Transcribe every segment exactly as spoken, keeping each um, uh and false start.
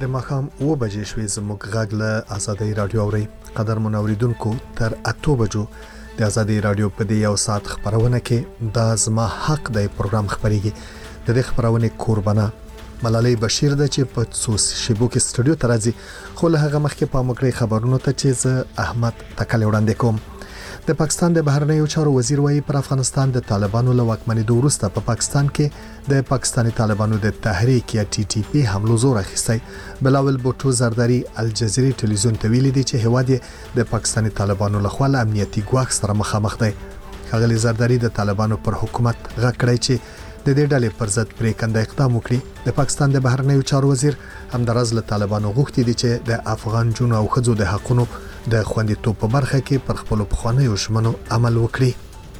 ماښام اوه بجې شوې. زموږ غږ له آزادۍ رادیو اورئ. قدرمن اوریدونکو، تر اتو بجو د آزادۍ رادیو په دې یو ساعت خبرونه کې دا زما حق دی پروګرام خبريږي. د دې خبرونه کوربانه ملالۍ بشیر ده چې په څو شیبو کې سټوډیو ته راځي، خو له هغه مخکې په مګړې خبرونو ته چې زه احمد تکل وړاندې کوم. د پاکستان د بهرنیو چارو وزیر وایي پر افغانستان د طالبانو له واکمنۍ وروسته په پاکستان کې د پاکستاني طالبانو د تحریک یا ټي ټي پی حملو زور اخیستی. بلاول بوټو زرداری الجزیرې ټلویزیون ته ویلي دي چې هواد د پاکستاني طالبانو لخوا له امنیتي ګواښ سره مخامخ دی. ښاغلي زرداری د طالبانو پر حکومت غږ کړی چې د دې ډلې پر ضد پریکنده اقدام وکړي. د پاکستان د بهرنیو چارو وزیر همدارز له طالبانو غوښتي دي چې د افغان جنو او خځو د حقونو د خوندیتوب په برخه کې پر خپل پخوانیو ژمنو عمل وکړي.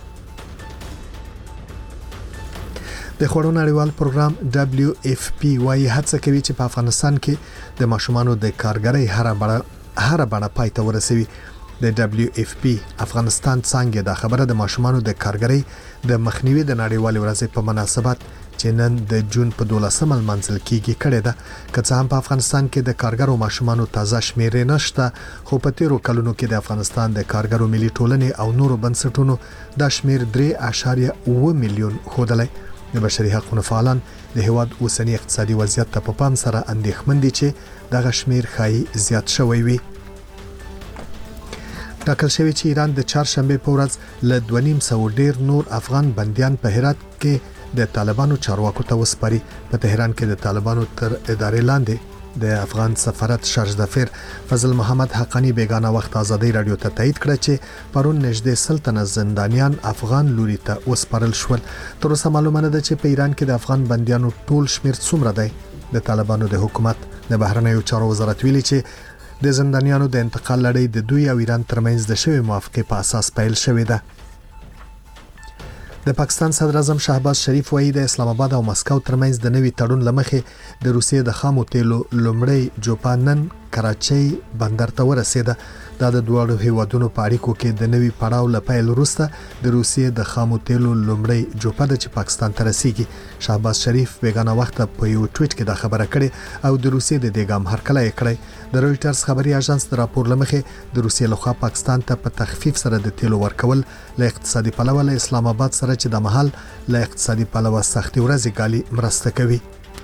د خوړو نړیوال پروګرام دبليو اف پی وايي هڅه کوي چې په افغانستان کې د ماشومانو د کارګرۍ هر بڼه هر بڼه پای ته ورسوي. د دبليو اف پی افغانستان څنګه د خبره د ماشومانو د کارګرۍ د مخنیوي د نړیوال ورځ په مناسبت چې نن د جون په دولسمه منځل کېږي کړي ده. که څه هم په افغانستان کې د کارګرو ماشومانو تازه شمیرې نشته، خو په تیرو کلونو کې د افغانستان د کارګرو ملي ټولنې او نورو بنسټونو د شمیر درې اعشاریه اوه میلیون خوده. د بشري حقوقو فعالان د هواد اوسنی اقتصادي وضعیت ته په پام سره اندېښمن دي چې دغه شمیر خای زیات شوی وي. ټاکل شوی چې ایران د چهارشنبه په ورځ له دوه نیم سوه ډیر نور افغان بنديان په هرات کې د طالبانو چارواکو ته وسپاري. په تهران کې د طالبانو تر ادارې لاندې د افغان سفارت شارژ دفیر فضل محمد حقانی بیگانه وخت آزادۍ رادیو ته تایید کړ چې پرون نږدې سلطنه زندانیان افغان لوري ته وسپارل شول. تر اوسه معلومه نه ده چې په ایران کې د افغان بنديانو ټول شمیر څومره دی. د طالبانو د حکومت د بهرنیو چارو وزارت ویلي چې د زندانیانو د انتقال لړۍ د دوی او ایران ترمنځ د شوی موافقه په اساس پیل شوې ده. د پاکستان صدر اعظم شهباز شریف وایي د اسلام آباد او مسکو ترمنځ د نوي تړون لمخې د روسیې د خامو تیلو لومړی جوپانن کراچۍ بندر ته ورسېده. دا د دوه هیوادونو په اړیکو کې د نوي پړاو لپاره وروسته د روسیې د خامو تیلو لومړی جوپه د پاکستان ته رسیږي. شهباز شریف بیگانه وخت په یو ټویټ کې دا خبره کړې او د روسیې د دیګام هرکلی کړی. د رويټرز خبري اژانس د راپور لمخې د روسیې لخوا پاکستان ته په تخفیف سره د تیلو ورکول له اقتصادي پلوه له اسلام آباد سره چې د محل له اقتصادي پلوه سختي ورځي ګالي مرسته کوي.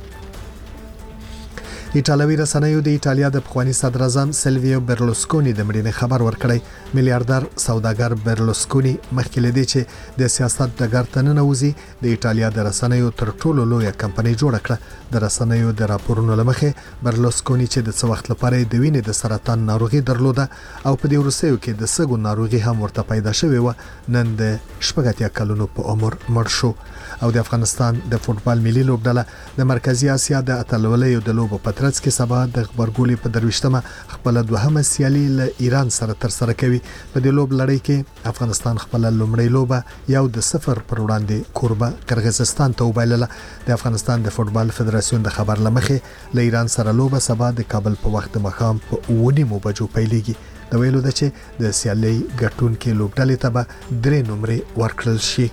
ایټالوي رسنیو د ایټالیا د پخوانی صدر اعظم سیلویو برلوسکونی د مړینې خبر ورکړی. میلیارډر سوداګر برلوسکونی مخکې لدی چې د سیاست ډګر ته ننوځي د ایټالیا د رسنیو تر ټولو لویه کمپنۍ جوړه کړه. د رسنیو د راپورونو لمخې برلوسکونی چې د څه وخت لپاره د وینې د سرطان ناروغي درلوده او په دې وروستیو کې د سږو ناروغي هم ورته پیدا شوې و، نن د شپږ اتیا کلونو په عمر مړ شو. او د افغانستان د فوټبال ملي لوبډله د مرکزی اسیا د اتلولیو د لوبو په ترڅ کې سبا د خبرګولې په درويشتمه خپل دوهمه سیالي له ایران سره تر سره کوي. په دې لوب لړۍ کې افغانستان خپل لومړی لوبه یو د صفر پر وړاندې کوربه قرغیزستان ته وبایلله. د افغانستان د فوټبال فدراسیون د خبر لمخې له ایران سره لوبه سبا د کابل په وخت مخام په اوه نیمو بجو پیلېږي. د ویلو د چې د سیالي ګټونکو لوبډلې ته به درې نمرې ورکړل شي.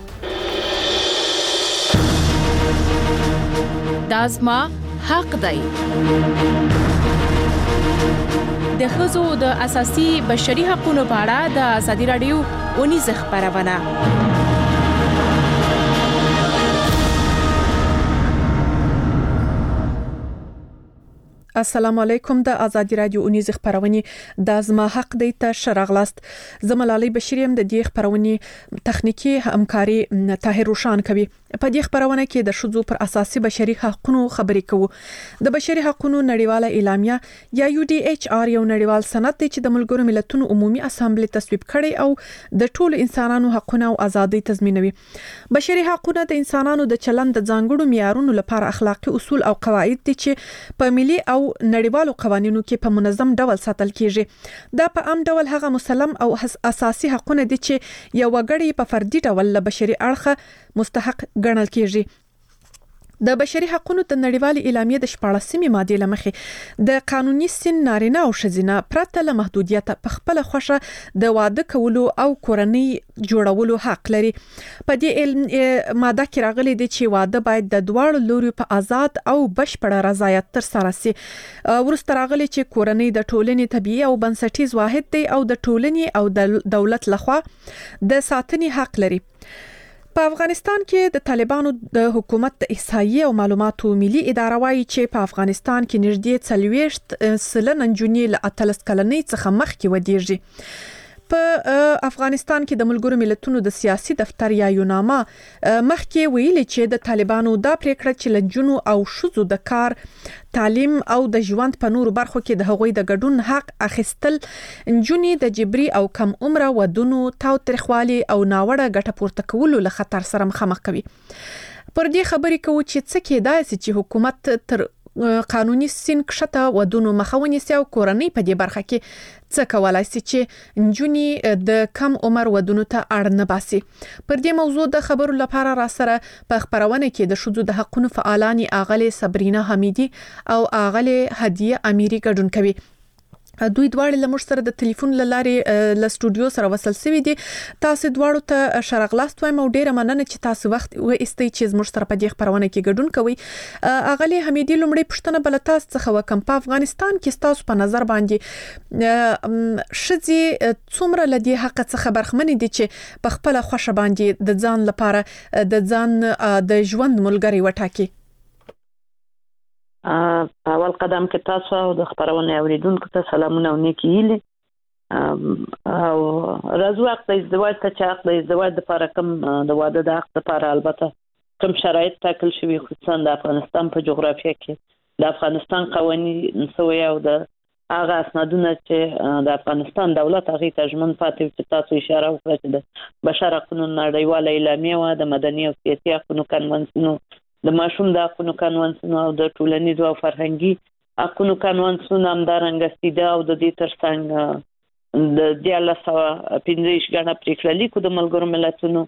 دازما حق دی. د ښځو د اساسي بشري حقوقو په اړه د آزادۍ رادیو اونیز خبرونه. السلام علیکم. د آزادۍ رادیو اونیز خبرونه د ازما حق دی ته شرغلاست. زملالي بشریم د دې خبرونه تخنیکی همکاري طاهر روشان کوي. په دې خبرونه کې د شذو پر اساسي بشري حقوقو خبرې کوو. د بشري حقوقو نړیواله اعلامیه یا یو ډي ایچ آر یو نړیوال سند دی چې د ملګرو ملتونو عمومي اسامبلې تصویب کړي او د ټولو انسانانو حقوقو او ازادۍ تضمینوي. بشري حقوقو د انسانانو د چلند د ځانګړو معیارونو لپاره اخلاقی اصول او قواعد دي چې په ملي او نړیوالو قوانینو کې په منظم ډول ساتل کیږي. دا په عام ډول هغه مسلم او اساسي حقوقونه دي چې یو وګړی په فردي ډول له بشري اړخه مستحق ګڼل کیږي. د بشري حقوقو د نړیوال اعلامیه د شپاړسمې ماده لمخې د قانوني سن نارینه او ښځینه پرته له محدودیت په خپل خوښه د واده کولو او کورنۍ جوړولو حق لري. په دې ماده کې راغلي دي چې واده باید د دواړو لوري په آزاد او بشپړ رضایت تر سره شي. ورسته راغلي چې کورنۍ د ټولنې طبيعي او بنسټیز واحد دی او د ټولنې او د دولت لخوا د ساتنې حق لري. په افغانستان کې د طالبانو د حکومت د احصایې او معلوماتو ملي اداره وايي چې په افغانستان کې نږدې څلوېښت سلنه نجونې له اتلس کلنۍ څخه مخکې ودیږي. په افغانستان کې د ملګرو ملتونو د سیاسي دفتر یا یوناما مخکې ویلي چې د طالبانو دا پریکړه چې لنجونو او شذو د کار، تعلیم او د ژوند په نورو برخو کې د هغوی د ګډون حق اخیستل نجونې د جبري او کم عمره ودونو، تاوتریخوالي او ناوړه ګټه پورته کولو له خطر سره مخامخ کوي. پر دې خبرې کوو چې څه کېدای شي چې حکومت تر قانوني سن کښته ودونو مخه ونیسي او کورنۍ په دې برخه کې څه کولای شي چې نجونې د کم عمر ودونو ته اړ نه باسي. پر دې موضوع د خبرو لپاره را سره په خبرونه کې د ښځو د حقوقو فعالان اغلې صبرینا حمیدي او اغلې هدیه امیری ګډون کوي. دوی دواړه له موږ سره د ټلیفون له لارې له سټوډیو سره وصل شوي دي. تاسو دواړو ته شرغلاست وایم او ډیره مننه چې تاسو وخت وایستئ چې موږ سره په دې خبرونه کې ګډون کوئ. اغلی حمیدي لومړی پوښتنه بل تاسو څخه وکم، په افغانستان کې تاسو په نظر باندې ښځې څومره له دې حق څخه برخمنې دي چې په خپل خوښه باندې د ځان لپاره د ځان د ژوند ملګری وټاکي؟ اول قدم کې تاسو او د خبرونه اوریدونکو ته سلامونه او نیکی هیله او راځو وخت د ازدواج ته چې حق د ازدواج لپاره کوم د واده د حق لپاره البته کوم شرایط ټاکل شوي، خصوصا د افغانستان په جغرافیه کې د افغانستان قوانین سوی او د هغه اسنادونه چې د افغانستان دولت هغه ته ژمن پاتې چې تاسو اشاره وکړه چې د بشر حقوقو نړیواله اعلامیه او د مدني او سیاسي حقوقو کنوانسیون، د ماشوم د حقوقو کنوانسیون او د ټولنیزو او فرهنګي حقوقو کنوانسیون همدارنګه سیده او د دې ترڅنګ د دیارلس سوه پنځه ویشت ګڼه پریکړه لیکو د ملګرو ملتونو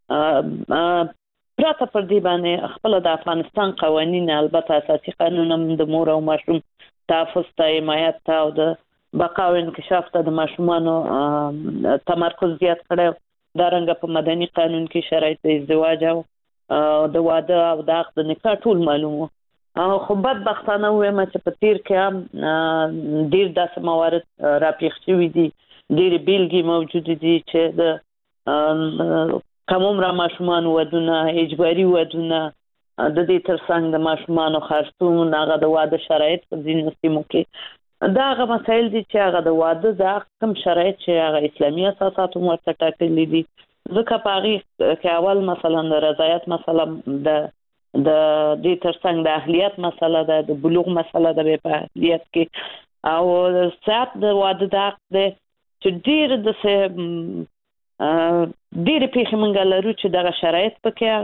پرته پر دې باندې خپل د افغانستان قوانین، البته اساسي قانون هم د مور او ماشوم تحفظ ته، حمایت ته او د بقا او انکشاف ته د ماشومانو تمرکز زیات کړی. دارنګه په مدني قانون کې شرایط د ازدواج او د واده او د عقد د نکاح ټول معلومه. خو بدبختانه وایم چې په تیر کې هم ډیر داسې موارد راپېښ شوي دي، ډېرې بیلګې موجودې دي چې د کم عمره ماشومانو ودونه، اجباري ودونه، د دې ترڅنګ د ماشومانو خرڅون، هغه د واده شرایط په ځینو سیمو کې دا هغه مسایل دي چې هغه د واده د عقد کوم شرایط چې هغه اسلامي اساسات هم ورته ټاکلي دي. ځکه په هغې کې اول مثلا د رضایت مسله، د د دې ترڅنګ د اهلیت مسله ده، د بلوغ مسله ده په اهلیت کې، او ساعت د واده د عقد دی چې ډېر د ډېرې پیښې موږ لرو چې دغه شرایط پکې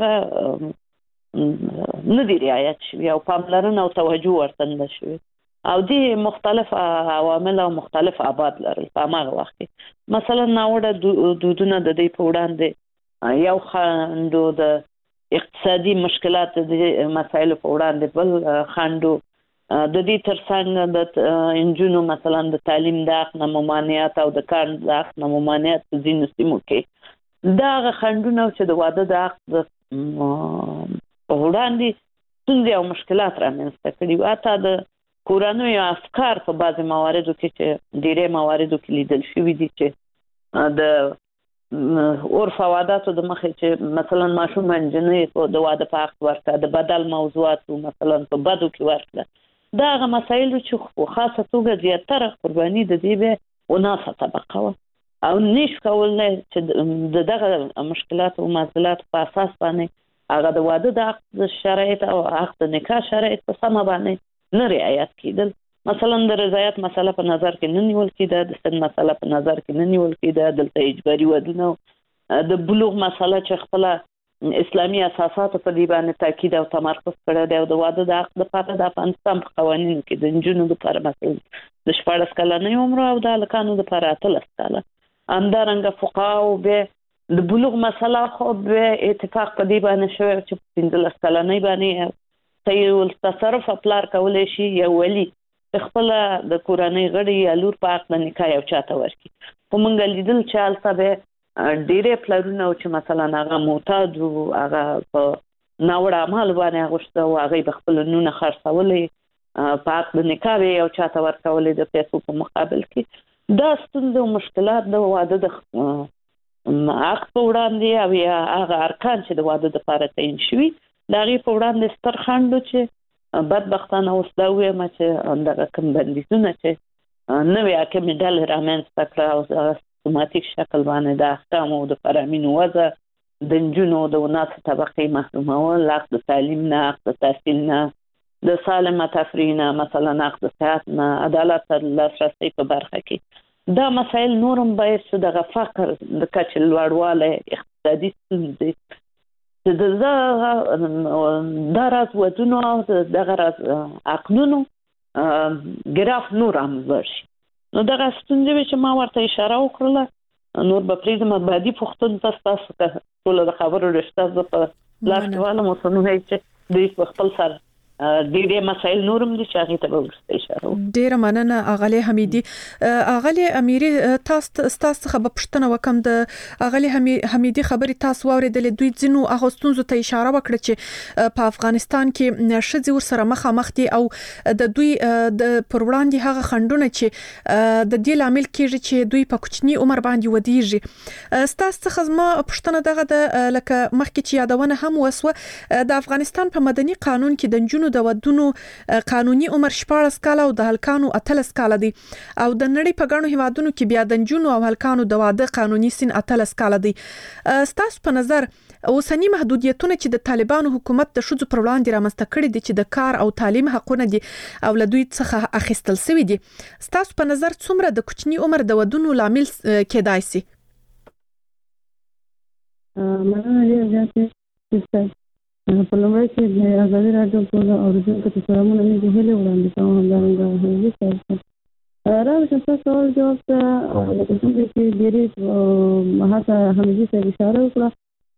هغه نه دي رعایت شوي او پاملرنه او توجه ورته نه شوي، او دې مختلف عوامل او مختلف ابعاد لرل. په هماغه وخت کې مثلا ناوړه دودونه د دې په وړاندې یو خنډو، د اقتصادي مشکلات د مسایلو په وړاندې بل خنډو، د دې ترڅنګ د انجونو مثلا د تعلیم د حق نه ممانعت او د کار د حق نه ممانعت په ځینو سیمو کې دا هغه خنډونه چې د واده د حق په وړاندې ستونزې او مشکلات رامنځته کړي. حتی د کورنۍ افکار په بعضې مواردو کې چې ډېری مواردو کې لیدل شوي دي چې د عرف او عاداتو د مخې چې مثلا ماشوم نجلۍ د واده په حق ورکړه، د بدل موضوعاتو مثلا په بدو کې ورکړه، دا هغه مسایلو چې په خاصه توګه زیاتره قرباني د دې به وناسه طبقه وه او نشو کولی چې د دغه مشکلاتو او معضلاتو په اساس باندې هغه د واده د عقد شرایط او عقد د نکاح شرایط په سمه باندې نه رعایت کېدل. مثلا د رضایت مسله په نظر کې نه نیول کېده، د سن مسله په نظر کې نه نیول کېده، دلته اجباري ودونه، د بلوغ مسله چې خپله اسلامي اساساتو په دې باندې تاکید او تمرکز کړی دی، او د واده د عقد لپاره د افغانستان په قوانینو کې د نجونو لپاره مثلا د شپاړس کلنۍ عمر او د هلکانو لپاره اتلس کاله. همدارنګه فقهاو بیا د بلوغ مسله خو بیا اتفاق په دې باندې شوی چې په پنځلس کلنۍ باندې صحیح التصرف پلار کولای شي یو ولی خپل د کورنۍ غړي یا لور په حق د نکاح یو چاته ورکړي. خو موږ لیدل چې هلته به ډېرې پلرونه او چې مثلا هغه معتاد و، هغه په ناوړه اعمال باندې اغوښته او هغوی به خپل نونه خرڅولې په حق د نکاح یو چاته ورکولې د پیسو په مقابل کې. دا ستونزې او مشکلات د واده د حق په وړاندې او یا هغه ارکان چې د واده دپاره تعین شوي د هغې په وړاندې ستر خنډ و چې بدبختانه اوس دا ووایم چې دغه کوم بندیزونه چې نوې حاکمې ډلې رامنځته کړه او هغه سیستماتیک شکل باندې د احکامو د فرامینو وضع، د نجونو د وناسه طبقې محرومول، حق د تعلیم نه، حق د تحصیل نه، د سالمه تفریح نه، مثلا حق د صحت نه، عدالت ته لاسرسی په برخه کې دا مسایل نور هم باید چې دغه فقر د کچې لوړوالی، اقتصادي ستونزې چې د دا راز ودونو او دغه راز عقدونو ګراف نور هم لوړ شي. نو دغه ستونزې وې چې ما ورته اشاره وکړله. نور به پرېږدم بعدي پوښتنو ته ستاسو ټوله د خبرو رشته زه په لاس کې والم، اوس نو چې دوی په خپل سر ډېرې مسایل نورم دي چې هغې ته به وروسته اشاره وکړو. ډېره مننه اغلې حمیدي. اغلې امیري تاسو ستاسو څخه به پوښتنه وکړم، د اغلې حمیدي خبرې تاسو واورېدلې، دوی ځینو هغو ستونزو ته اشاره وکړه چې په افغانستان کې ښځې ورسره مخامخ دي او د دوی د پر وړاندې هغه خنډونه چې د دې لامل کېږي چې دوی په کوچني عمر باندې ودیږي. ستاسو څخه زما پوښتنه دغه ده، لکه مخکې چې یادونه هم وسوه، د افغانستان په مدني قانون کې د نجونو د ودونو قانوني عمر شپاړس کاله او د هلکانو اتلس کاله دی او د نړۍ په ګڼو هیوادونو کې بیا د نجونو او هلکانو د واده قانوني سن اتلس کاله دی. ستاسو په نظر اوسنی محدودیتونه چې د طالبانو حکومت د ښځو پر وړاندې رامنځته کړي دي چې د کار او تعلیم حقونه دي او له دوی څخه اخیستل شوي دي، ستاسو په نظر څومره د کوچني عمر د ودونو لامل کېدای شي؟ مننه ډېره زیاته. په لومړی کې د ازادي راډیو ټولو اورېدونکو ته سلامونه، مې د هیلې وړاندې کوم. همدارنګه حمیدي صاحب راوړم ستاسو سوال جواب ته لکه څنګه چې ډېرې هڅه حمیدي صاحب اشاره وکړه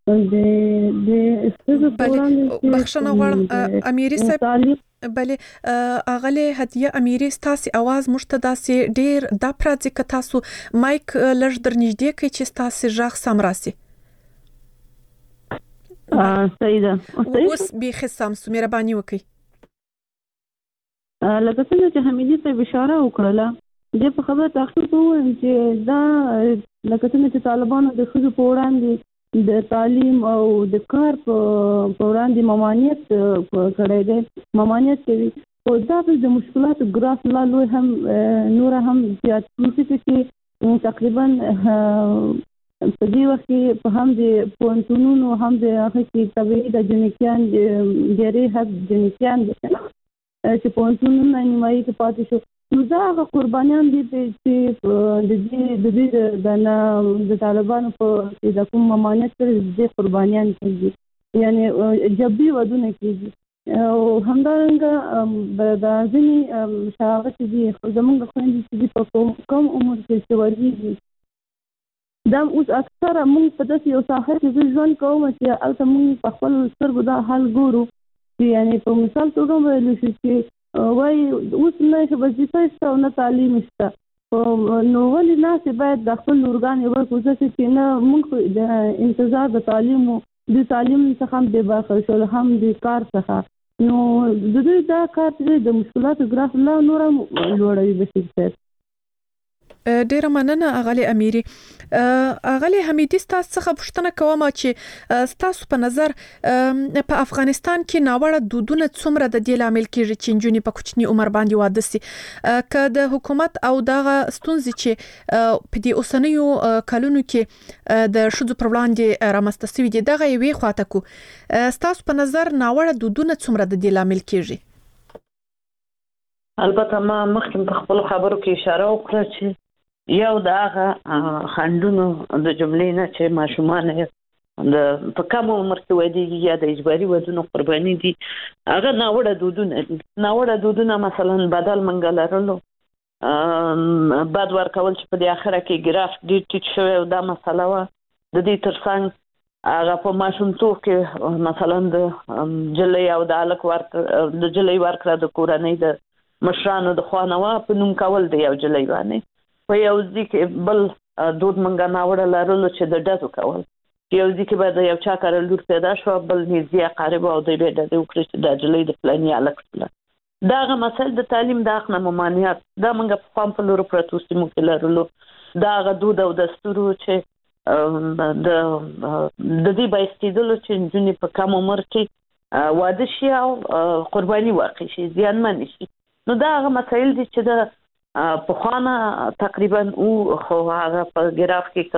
د ښځو په وړاندې. بخښنه غواړم امیري صاحب. بلې اغلې هدیه امیري، ستاسو اواز موږ ته داسې ډېر دا پراځي که تاسو مایک لږ در نږدې کړئ چې ستاسو غږ سم راسي. صحیح ده، اوس بیخي سم سو، مهرباني وکړئ. لکه څنګه چې حمیدي صاحب اشاره وکړله، دې په خبره تحقیق ووایم چې دا لکه څنګه چې طالبانو د ښځو په وړاندې د تعلیم او د کار په وړاندې ممانعت کړی دی، ممانعت کوي، او دا د مشکلاتو ګراف لا لوی هم نوره هم زیات کېږي چې تقریبا په دې وخت کې په هم د پوهنتونونو هم د هغه کې طبیعي د جنکیان ډېرې حد جنکیان دي چې پوهنتونونه نیمایي کې پاتې شو. نو دا هغه قربانیان دي چې د دې د د طالبانو په د کوم ممانعت سره د دې قربانیان کېږي، یعنې جبري ودونه کېږي. او همدارنګه د ځینې شاغلې چې دي زموږ خویندې چې دي په کم عمر کې چې ورېږي، دا اوس اکثره موږ په داسې یو ساحه کې زه ژوند کوم چې هلته موږ په خپل سترګو دا حال ګورو چې یعنې په مثال توګه ویلی شو چې وایي اوس نه وظیفه شته او نه تعلیم شته، نو ولې ناسې باید د خپل لورګانې ورکړو ځکه چې نه موږ د انتظار د تعلیمو د تعلیم څخه هم بې برخې شول، هم د کار څخه. نو د دوی دا کار چې د مشکلاتو ګراف لا نور هم لوړوي. بشیر صاحب ډیره مننه اغلې امیري. اغلې حمیدي تاسو څخه پوښتنه کوم چې تاسو په نظر په افغانستان کې ناوړه دودونه څومره د دې لامل کېږي چې نجونې په کوچني عمر باندې واده سي، که د حکومت او دغه ستونزې چې په دې اوسنیو کلونو کې د ښځو پر وړاندې رامنځته شوي دي دغه یوې خواته کو، تاسو په نظر ناوړه دودونه څومره د دې لامل کېږي؟ البته ما مخکې په خپل خبرو کې اشاره وکړه چې یو د هغه خنډونو د جملې نه چې ماشومان د په کم عمر کې ودیږي یا د اجباري ودونو قرباني دي، هغه ناوړه دودونه دي. ناوړه دودونه مثلا بدل منګه لرلو، بد ورکول چې په دې اخره کې ګراف ډېر ټیټ شوی او دا مسله وه. د دې ترڅنګ هغه په ماشومتوب کې مثلا د جلۍ او د هلک ورکړه د جلۍ ورکړه د کورنۍ د مشرانو د خوا نه وه په نوم کول د یو جلۍ باندې. په یو ځای کې بل دود منګه ناوړه لرلو چې د ډزو کول. یو ځای کې به د یو چا کره لور پیدا شوه، بل نږدې اقاربو او دوی به یې ډزې وکړي چې دا جلۍ د فلاني هلک شوله. دا هغه مسایل د تعلیم د حق نه ممانعت دا موږ په پام په لورو پرتو سیمو کې لرلو. دا هغه دود او دستور چې د د دې بایستېدلو چې نجونې په کم عمر کې واده شي او قرباني واقع شي، زیانمن شي. نو دا هغه مسایل دي چې د پخوانه تقریبا او خو هغه په ګراف کې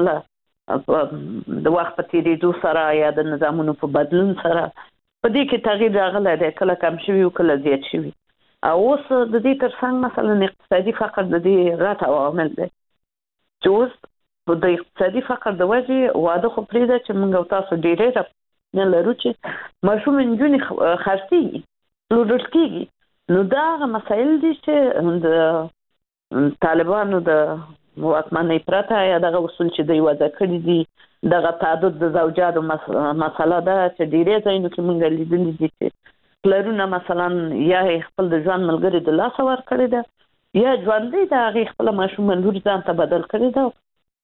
کله د وخت په تېرېدو سره یا د نظامونو په بدلون سره په دې کې تغییر راغلی دی، کله کم شوي او کله زیات شوي. او اوس د دې ترڅنګ مثلا اقتصادي فقر د دې غټ عوامل دی چې اوس د اقتصادي فقر د وجې واده خو پرېږده چې موږ او تاسو ډېری نه لرو چې ماشوم نجونې خرڅېږي، پلورل کېږي. نو دا هغه مسایل دي چې د طالبانو د واکمنۍ پرته یا دغه اصول چې دوی وضع کړي دي، دغه تعدد د زوجاتو مسله ده چې ډېری ځایونو کې موږ لیدلي دي چې پلرونه مثلا یا خپل د ژوند ملګري د لاسه ورکړې ده یا ژوندۍ د هغې خپله ماشومه لور ځان ته بدل کړې ده،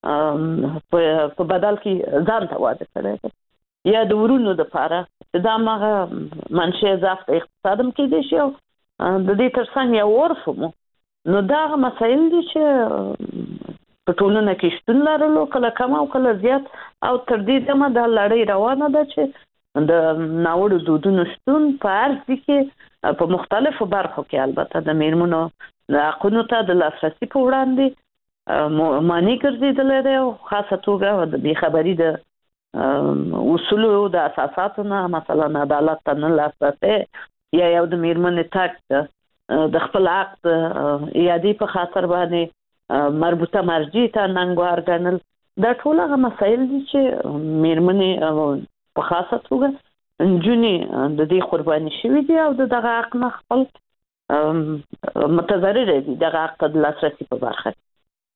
په بدل کې ځان ته واده کړی دی، یا د ورونو دپاره چې دا هماغه منشأ ضعف د اقتصاد هم کېدای شي او د دې ترڅنګ یو عرف مو. نو دا هغه مسایل دي چې په ټولنه کې شتون لرلو، کله کم او کله زیات. او تر دې دمه دا لړۍ روانه ده چې د ناوړو دودونو شتون په هر ځای کې په مختلفو برخو کې البته د میرمنو د حقونو ته د لاسرسي په وړاندې معنی ګرځېدلی دی او خاصه توګه د بېخبري د اصولو د اساساتو نه، مثلا عدالت ته نه لاسرسی یا یو د میرمنې تګ د خپل حق د ایادې په خاطر باندې مربوطه مرجع ته ننګوار ګڼل. دا ټول هغه مسایل دي چې میرمنې په خاصه توګه نجونې د دې قرباني شوي دي او د دغه حق نه خپل متضرره دي، دغه حق ته د لاسرسي په برخه کې.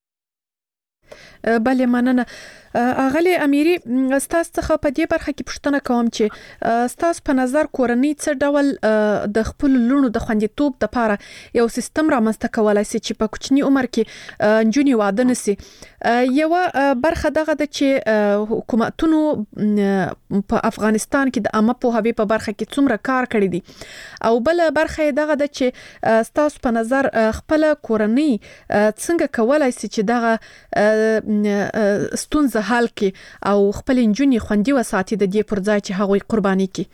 بله مننه. اغلی امیری ستاسو څخه په دې برخه کې پوښتنه کوم چې ستاسو په نظر کورنۍ څه ډول د خپل لونو د خوندیتوب لپاره یو سیستم رامنځته کولای شي چې په کوچني عمر کې نجونې واده نشي؟ یو برخه دغه ده چې حکومتونو په افغانستان کې د عامه پوهاوي په برخه کې څومره کار کړی دی، او بل برخه دغه ده چې ستاسو په نظر خپل کورنۍ څنګه کولای شي چې دغه ستونزه حل کړي او خپل نجونې خوندي وساتي د دې پر ځای چې هغوی قرباني کړي؟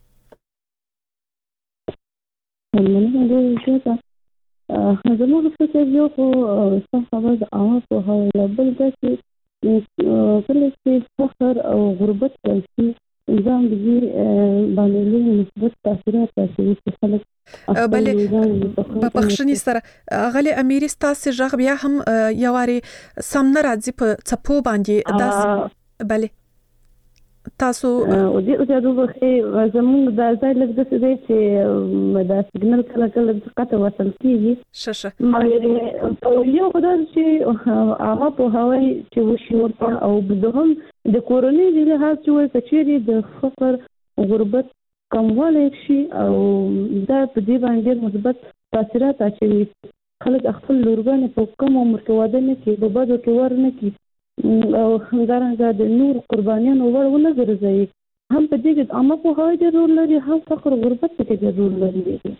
زموږ فکر یو خو څه خبر د عامه پوهاوی بل دا چې کله چې فقر او غربت راشي نظام د دې باندې لوی مثبت تاثیرات راشي چې خلک بله په بخښنې سره غلی امیری ستاسو غږ بیا هم یواري سم نه راځي په څپو باندې داس. بله تاسو او دې او دې وخت زموږ د ځای لږ د څه دی چې دا سیګنل کله کله دقته وصل کیږي ششه مګر په یو خدای چې هغه په هواي چې وشي ورته او بدهم د کورنۍ د لحاظ چې کچېری د فقر غربت کموالی شي او دا په دې باندې مثبت تاثیرات اچوي. خلک خپل لورګانې په کم عمر کې واده نه کوي، په بدو کې ور نه کوي او همدارنګه د نور قربانیانو ور ونه ګرځي. هم په دې کې عامه پوهاوی ضرور لري، هم فقر غربت کې ضرور لري.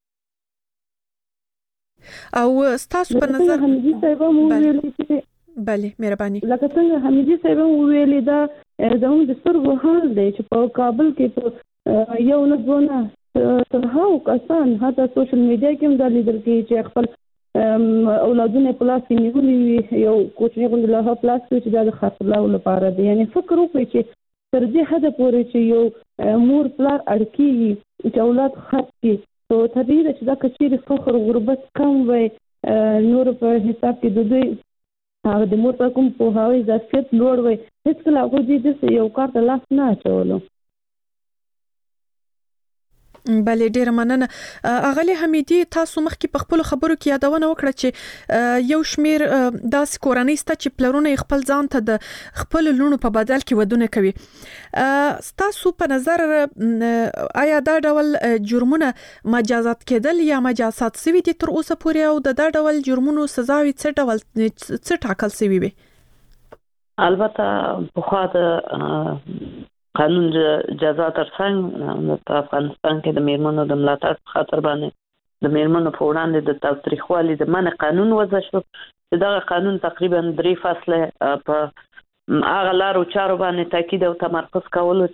او ستاسو په نظر حمیدي صاحب مو ویلي چې بله مهرباني لکه څنګه حمیدي صاحب مو ویلي دا زموږ د سترګو حال دی چې په کابل کې یو نه دوه تر هغو کسان حتی سوشل میډیا کې هم دا لیدل کېږي چې خپل اولادونه په لاس کې نیولي وي، یو کوچنی غوندې لوحه په لاس کې چې دا د خرڅلاو لپاره دی. یعنې فکر وکړئ چې تر دې حده پورې چې یو مور پلار اړ کېږي چې اولاد خرڅ کړي، نو طبیعي ده چې دا که چېرې فقر غربت کم وی نور په حساب کې د دوی هغه د مور په کوم پوهاوی ظرفیت لوړ وی، هېڅکله هغوی دې داسې یو کار ته لاس نه اچولو. بلې ډیر مننه. اغلی حمیدي تاسو مخکې په خپل خبرو کې یادونه وکړه چې یو شمیر داس کورنۍ ست چې پلرونه خپل ځان ته د خپل لونو په بدل کې ودونه کوي. تاسو په نظر آیا دا ډول جرمونه مجازات کېدل یا مجازات سوي دي تر اوسه پورې او د دا ډول جرمونو سزاوي څه ډول څه ټاکل سوي وي؟ البته په خاطر قانون جزا ترڅنګ په افغانستان کې د میرمنو د ملاتړ په خاطر باندې د میرمنو په وړاندې د تاوتریخوالي د منع قانون وضع شو. دا قانون تقریبا درې فصله په هغه لارو چارو باندې تاکید او تمرکز کولو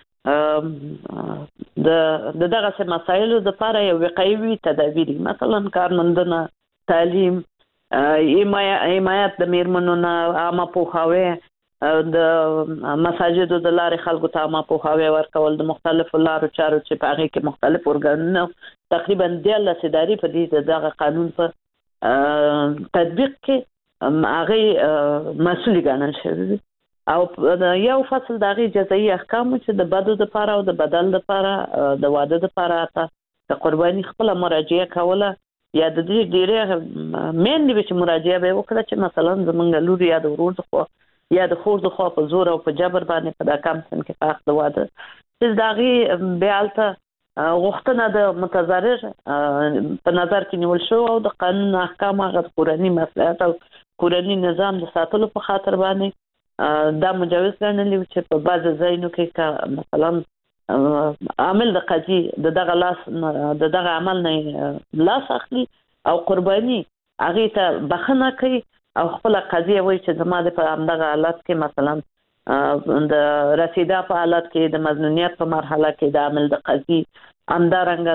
چې د دغه مسایلو د لپاره یو وقایوي تدابیر مثلا کارمندانه تعلیم حمایت د میرمنو نه عامه پوهاوی د مساجدو د لارې خلکو ته عامه پوهاوی ورکول د مختلفو لارو چارو چې په هغه کې مختلف ارګانونه تقریبا دیارلس ادارې په دې دغه قانون په تطبیق کې هغه مسؤل ګڼل شوی او یو فصل د هغه جزایي احکام چې د بدو د لپاره او د بدل د لپاره د واده د لپاره ته قرباني خپل مراجعه کوله یا د دې ډیره مین دی چې مراجعه به وکړه چې مثلا زمونږ لور یا د ورور خو یا د خور د خوا په زور او په جبر باندې په دا کم سن کې پاک د واده چې داغي بیالته غوښتنه د متضرر په نظر کې نیول شو او د قانون احکام هغه قانوني مصلحت او قانوني نظام د ساتلو په خاطر باندې دا مجوز ګڼل چې په بعض ځایونو کې مثلا عامل د قاضي د دغه لاس د دغه عمل نه لاس اخلي او قرباني هغه ته بخنه کوي او خپل قضیه وایي چې زما د په همدغه حالت کې مثلا د رسیدا په حالت کې د مظنونیت په مرحله کې د عامل د قضیه همدارنګه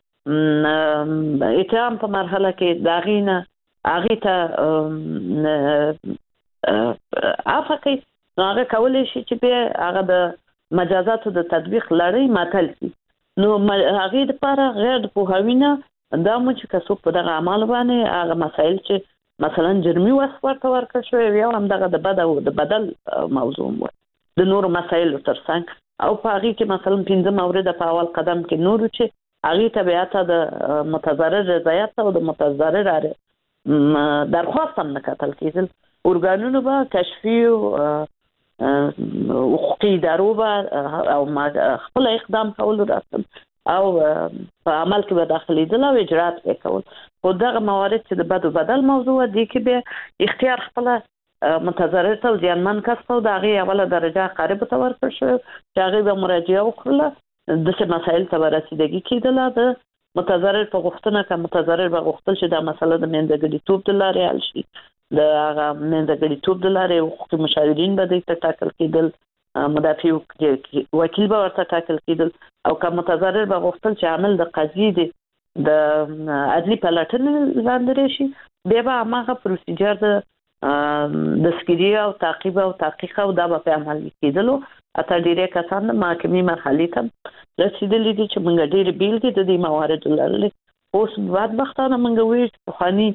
د اتهام په مرحله کې د غینه هغه ته عفو کوي نو هغه کولای شي چې به هغه د مجازاتو د تطبیق لړۍ ماتل شي. نو هغه لپاره غیر د پوهاوینه دا مو چې کسو په دغه عمل باندې هغه مسایل چې مثلا جرمي وصف ورته ورکړ شو یا هم دغه د بدل او د بدل موضوع و د نور مسایل ترڅنګ او په هغه کې مثلا پنځه مورد په اول قدم کې نور چې هغه تبعات د متضرر رضایت او د متضرر درخواست هم نکاتل کېدل ارګانونو به کشفي او حقوقي ادارو به او خپل اقدام کول راځم او په عمل کې به داخلي دل او اجرات وکول. خو دغه موارد چې د بدو بدل موضوع دي کې به اختیار خپل متضرر ته ځانمن کس ته د هغه اوله درجه قریب ته ورکړ شو چې هغه به مراجعه وکړه د څه مسایل ته رسیدګي کېدله د متضرر په غوښتنه کا متضرر به غوښتل چې دا مسله د منځګړي توپ د لارې حل شي د هغه منځګړي توپ د لارې حقوقي مشاورین به د ټاکل کېدل مدافع وکیل به ورته ټاکل کېدل او که متضرر به غوښتل چې عامل د قضیې دی د عدلي پلټنې لاندې راشي بیا به هماغه پروسیجر د د سکریا او تعقیب او تحقیق او دا به عمل کېدلو اته ډیره کسان د محکمې مرحلې ته رسیدلي دي چې موږ ډېر بیل دي د دې موارد لرلې. اوس بدبختانه موږ وایو چې پخواني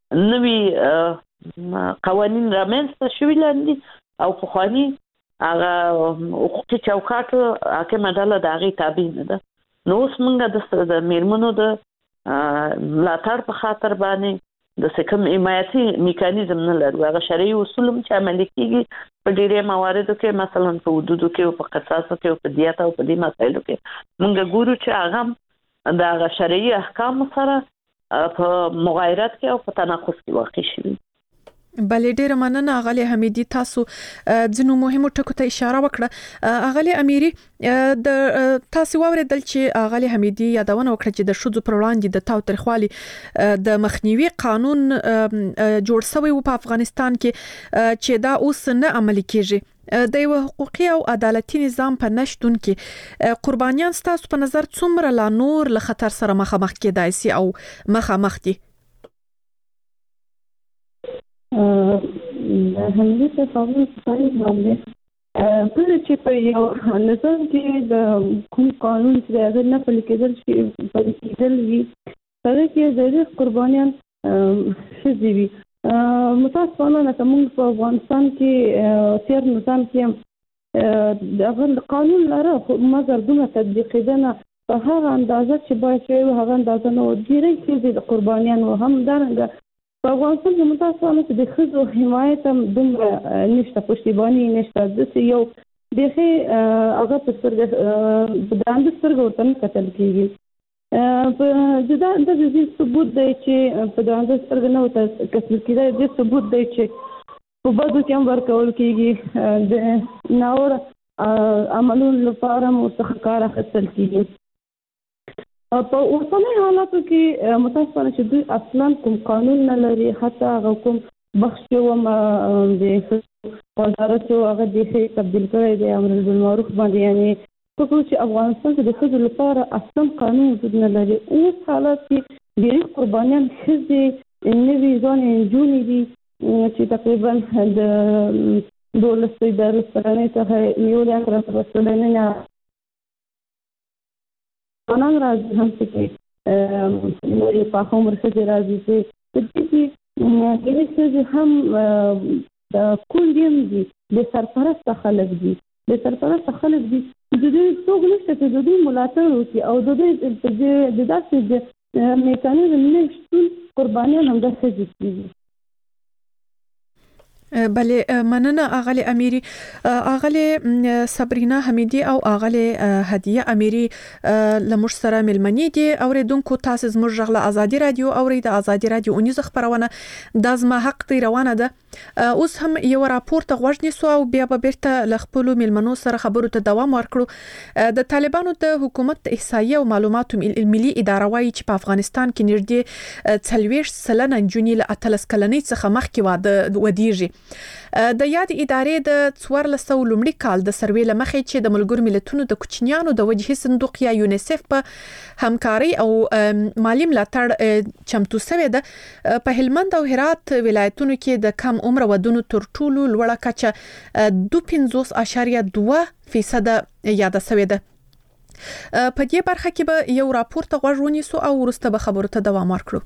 نوي قوانین رامنځته شوي لاندې او پخواني هغه حقوقي چوکاټ حاکمه ډله د هغې تابع نه ده. نو اوس موږ د میرمنو د ملاتړ په خاطر باندې د کوم حمایتي میکانیزم نه لرو. هغه شرعي اصول چې عملي کېږي په ډېرې مواردو کې مثلا په حدودو کې او په قصاصو کې او په دیت او په دې مسایلو کې موږ ګورو چې هغه د هغه شرعي احکام سره په مغایرت کې او په تناقض کې واقع شوي. بلې ډیره مننه اغلی حمیدي تاسو ځینو مهمو ټکو ته اشاره وکړه. اغلی امیری د تاسو واوریدل چې اغلی حمیدي یادونه وکړه چې د شذو پر وړاندې د تاوتریخوالي د مخنیوي قانون جوړ شوی و په افغانستان کې چې دا اوس نه عملي کیږي. د یو حقوقي او عدالتي نظام په نشتون کې قربانیان ستاسو په نظر څومره لا نور له خطر سره مخامخ کېدای شي او مخامخ دي؟ همدې ته خبرې کوي باندې کله چې په یو نظام کې د کوم قانون چې هغه نه پلي کېدل شي پلي کېدل وي هغه کې د قربانیان ښځې وي. متاسفانه که موږ په افغانستان کې تېر نظام کې د قانون لره خو مګر دومره تطبیقېدنه په هغه اندازه چې باید شوی هغه اندازه نو ډیرې ښځې د قربانیانو هم دارنګه په افغانستان کې متاسفانه چې د ښځو حمایت هم دومره نشته، پشتیباني نشته. داسې یو بیخي هغه په سترګه په درانده سترګه ورته نه کتل کېږي. په دا د دې ثبوت دی چې په درانده سترګه نه ورته کتل کېږي. د ثبوت دی چې په بدو کې هم ورکول کېږي، د ناوړه عملونو لپاره هم ورڅخه کار اخیستل کېږي. په اوسنۍ حالاتو کې متاسفانه چې دوی اصلا کوم قانون نه لري، حتی هغه کوم بخش چې وم د وزارت هغه د تبدیل کړی دی امر بالمعروف باندې، یعنی په چې افغانستان کې د ښځو لپاره اصلا قانون وجود نه لري. اوس حالات کې ډېرې قربانیان ښځې نوي ځوانې نجونې دي چې تقریبا د دولس دیارلس کلنۍ څخه نیولې اتلس کلنۍ نه ځوانان راځي هم چې نورې پاخه عمر ښځې راځي چې په دې کې ډېرې ښځې هم د کونډې هم دي، د سرپرسته خلک دي د سرپرسته خلک دي د دوی څوک نشته چې د دوی ملاتړ وکړي او د دوی د داسې د میکانیزم نه شتون قربانیان هم د ښځې کېږي. بله مننه اغلی امیری. اغلی صبرینا حمیدی او اغلی هدیه امیری لمش سره ملمنی دي اوریدونکو تاسو زموږ ژغله ازادي رادیو اورید ازادي رادیو اونیز خبرونه د زما حق دی روانه ده. اوس هم یو راپور ته غوښنی سو او بیا به بیرته لخپلو ملمنو سره خبرو ته دوام ورکړو. د طالبانو د حکومت احصایه او معلوماتو ملي اداره وايي چې په افغانستان کې نږدې څلوېښت سلنه نجونې له اتلس کلنۍ څخه مخکې واده ودیږي. د یاد ادارې د څوارلس سوه لومړي کال د سروې له مخې چې د ملګرو ملتونو د کوچنیانو د وجهي صندوق یا یونیسف په همکاري او مالی ملاتړ چمتو شوې ده. په هلمند او هرات ولایتونو کې د کم عمر ودونو تر ټولو لوړه کچه دوه پنځوس اعشاریه دوه فیصد یاده شوې ده. په دې برخه کې به یو راپور ته غوږ ونیسو او وروسته به خبرو ته دوام ورکړو.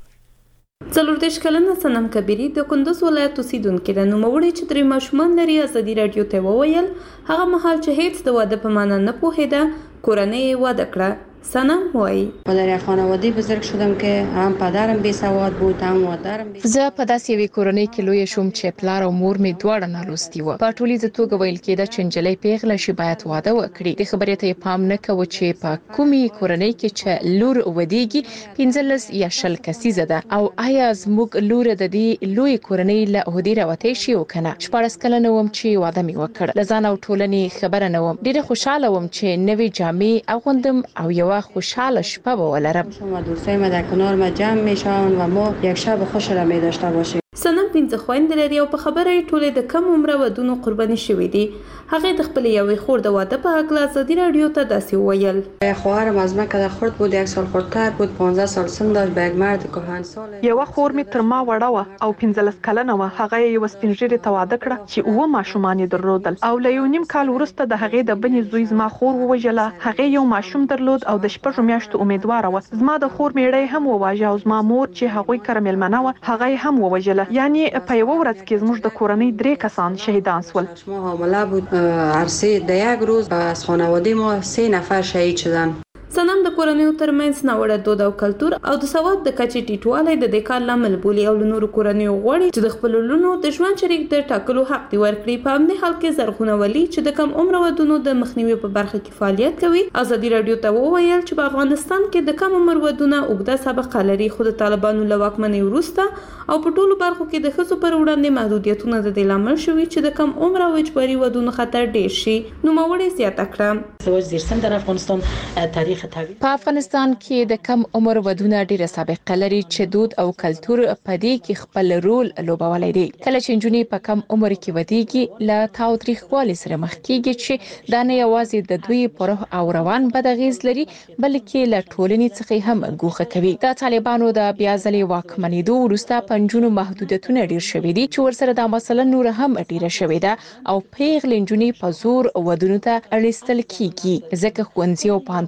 څلور دېرش کلنه صنم کبیری د کندوز ولایت اوسیدونکې ده. نوموړې چې درې ماشومان لري ازادي راډیو ته وویل هغه مهال چې هیڅ د واده په معنی نه پوهېده کورنۍ یې واده کړه. سنم وایي در یک خانواده بزرگ شدم که هم پدرم بی سواد بود هم مادرم بی زه په داسې یوې کورنۍ کې لوی شوم چې پلار او مور مې دواړه نالوستي وو. په ټولیزه توګه ویل کېده چې نجلۍ پیغله شي باید واده وکړي. د خبرې ته پام نه کوو چې په کومې کورنۍ کې چې لور ودیږي پنځلس یا شل کسیزه ده او آیا زموږ لور د دې لوی کورنۍ له عهدې راوتې شي او کنه. شپاړس کلنه وم چې واده مې وکړ. له ځان او ټولنې خبره نه وم. ډېره خوشاله وم چې نوې جامې اغوندم او یو خوشحال شپه به ولرم. شما دوستای ما در کنار ما جمع میشن و ما یک شب خوش را می داشته باشیم. سنم پنځه خويندې لري او په خبره یې ټولې د کم عمره ودونو قرباني شوې دي. هغه د خپل یوې خور د واده په حق ازادي رادیو ته داسې وویل. خواهرم از من که خرد بود، یک سال خردتر بود، پانزده سال سن داشت، به یک مرد کهنسال. یو خور می تر ما وړه و او پنځلس کلنه و. هغه یو سپینږیري ته واده کړه چې اوه ماشومان یې درلودل او له یو نیم کال وروسته د هغې د بنې زوی زما خور ووژله. هغې یو ماشوم درلود او د شپږو میاشتو امیدواره و. زما د خور میړه هم وواژه او زما مور چې هغوی کره مېلمنه وه هغه یې هم ووژله. یعنی په یو ورځ کې زموږ د کورنۍ درې کسان شهیدان شول. ما حامله بود. هر سه د یک روز از خانواده ما سه نفر شهید شدن. سنم د کورنیو ترمنځ ناوړه دود او کلتور او د سواد د کچې ټیټوالی د دې کار لامل بولي او له نورو کورنیو غواړي چې د خپلو لوڼو د ژوند شریک د ټاکلو حق دی ورکړي. په همدې حال کې زرغونه ولي چې د کم عمره ودونو د مخنیوي په برخه کې فعالیت کوي ازادي راډیو ته وویل چې په افغانستان کې د کم عمر ودونه اوږده سابقه لري خو د طالبانو له واکمنۍ وروسته او په ټولو برخو کې د ښځو پر وړاندې محدودیتونه د دې لامل شوي چې د کم عمره او اجباري ودونو خطر ډیر شي. نوموړې زیاته کړه زواج زیر سن در افغانستان تاریخ طویل په افغانستان کې د کم عمر ودونه ډیره سابقه لري چې دود او کلتور په دې کې خپل رول لوبولی دی. کله چې نجونې په کم عمر کې ودیږي له تاوتریخوالي سره مخ کیږي چې دا نه یوازې د دوی پر روح او روان بد اغیز لري بلکې له ټولنې څخه هم ګوښه کوي. د طالبانو د بیا ځلې واکمنېدو وروسته په نجونو محدودیتونه ډیر شوي دي چې ورسره دا مسله نور هم ډیره شوې ده او پیغلې نجونې په زور ودونو ته اړیستل کیږي ځکه ښوونځي او پوهنتونونه د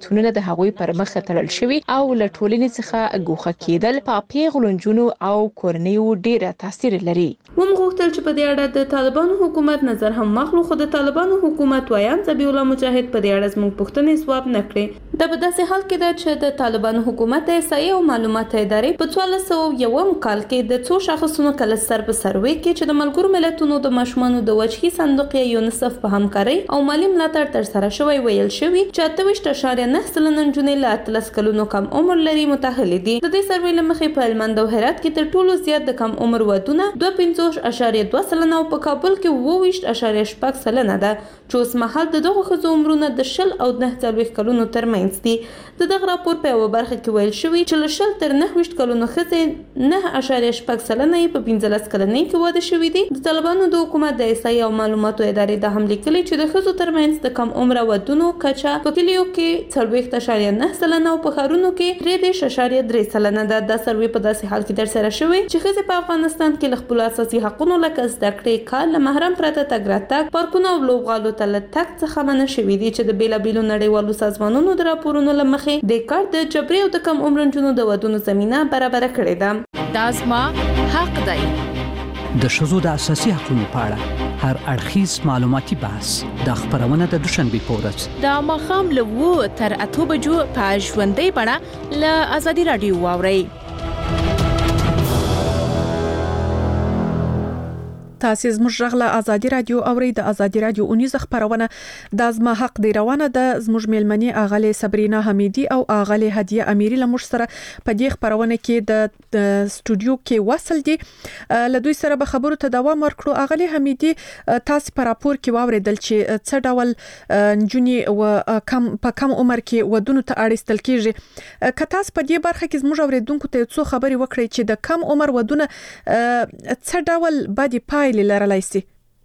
د هغوی پر مخ تړل شوی او له ټولنې څخه ګوښه کېدل په پیغلو نجونو او کورنیو ډیره تاثیر لري. ومو غوښتل چې په دې اړه د طالبانو حکومت نظر هم واخلو، خو د طالبانو حکومت وایان ذبیح الله مجاهد په دې اړه زموږ پوښتنې ځواب نه کړې. دا په داسې حال کې ده چې د طالبانو حکومت د احصایې او معلوماتو ادارې په څوارلس سوه یوم کال کې د څو شاخصونو کلستر په سروې کې چې د ملګرو ملتونو د ماشومانو د وجهي صندوق یا یونیسف په همکارۍ او مالي ملاتړ ترسره شوی ویل شوی چې اته ویشت اعشاریه نه سلنه نجونې له اتلس کلونو کم عمر لري متأهلې دي. د دې سروې له مخې په هلمند او هرات کې تر ټولو زیات د کم عمر ودونه دوه پنځوس اعشاریه دوه سلنه او په کابل کې اووه ویشت اعشاریه شپږ سلنه ده چې اوس مهال د دغو ښځو عمرونه د شل او نهه څلوېښت کلونو ترمنځ دي. د دغه راپور په یوه برخه کې ویل شوي چې له شل تر نهه ویشت کلونو ښځې نهه اعشاریه شپږ سلنه یې په پنځلس کلنۍ کې واده شوي دي. د طالبانو د حکومت د احصایې او معلوماتو ادارې دا هم لیکلي چې د ښځو ترمنځ د کم عمره ودونو کچه په کلیو کې څلوېښت اعشاریه نه سلنه او په ښارونو کې درې دېرش اعشاریه درې سلنه ده. دا سروې په داسې حال کې ترسره شوې چې ښځې په افغانستان کې له خپلو اساسي حقونو لکه زده کړې، کار، له محرم پرته تګ راتګ، پارکونو او لوبغالو ته له تګ څخه منع شوي دي چې د بېلابېلو نړیوالو سازمانونو د راپورونو له مخې د کار د جبري او د کم عمر نجونو د ودونو زمینه برابر کړې ده. دا زما حق دی. د ښځو د اساسي حقوقو په اړه هر اړخیز معلوماتي بحث د خبرونه د دوشنبه په ورځ د ماښام له اووه تر اته بجو په ژوندۍ بڼه له ازادي رادیو واورئ. تاسو زموږ غږ ازادي رادیو اورئ. د ازادي رادیو اونیزه خبرونه د ازما حق دی روانه ده. زموږ میلمنې اغله صبرینا حمیدی او اغله هدیه امیری له موږ سره په دې خبرونه کې د استودیو کې وصل دي. له دوی سره به خبرو ته دوام ورکړو. اغله حمیدی تاسو په راپور کې واوریدل چې څه ډول نجونې او کم په کم عمر کې ودونو ته اړیستل کیږي. که تاسو په دې برخه کې زموږ اوریدونکو ته څو خبري وکړئ چې د کم عمر ودونه څه ډول باندې پای لرلای شي.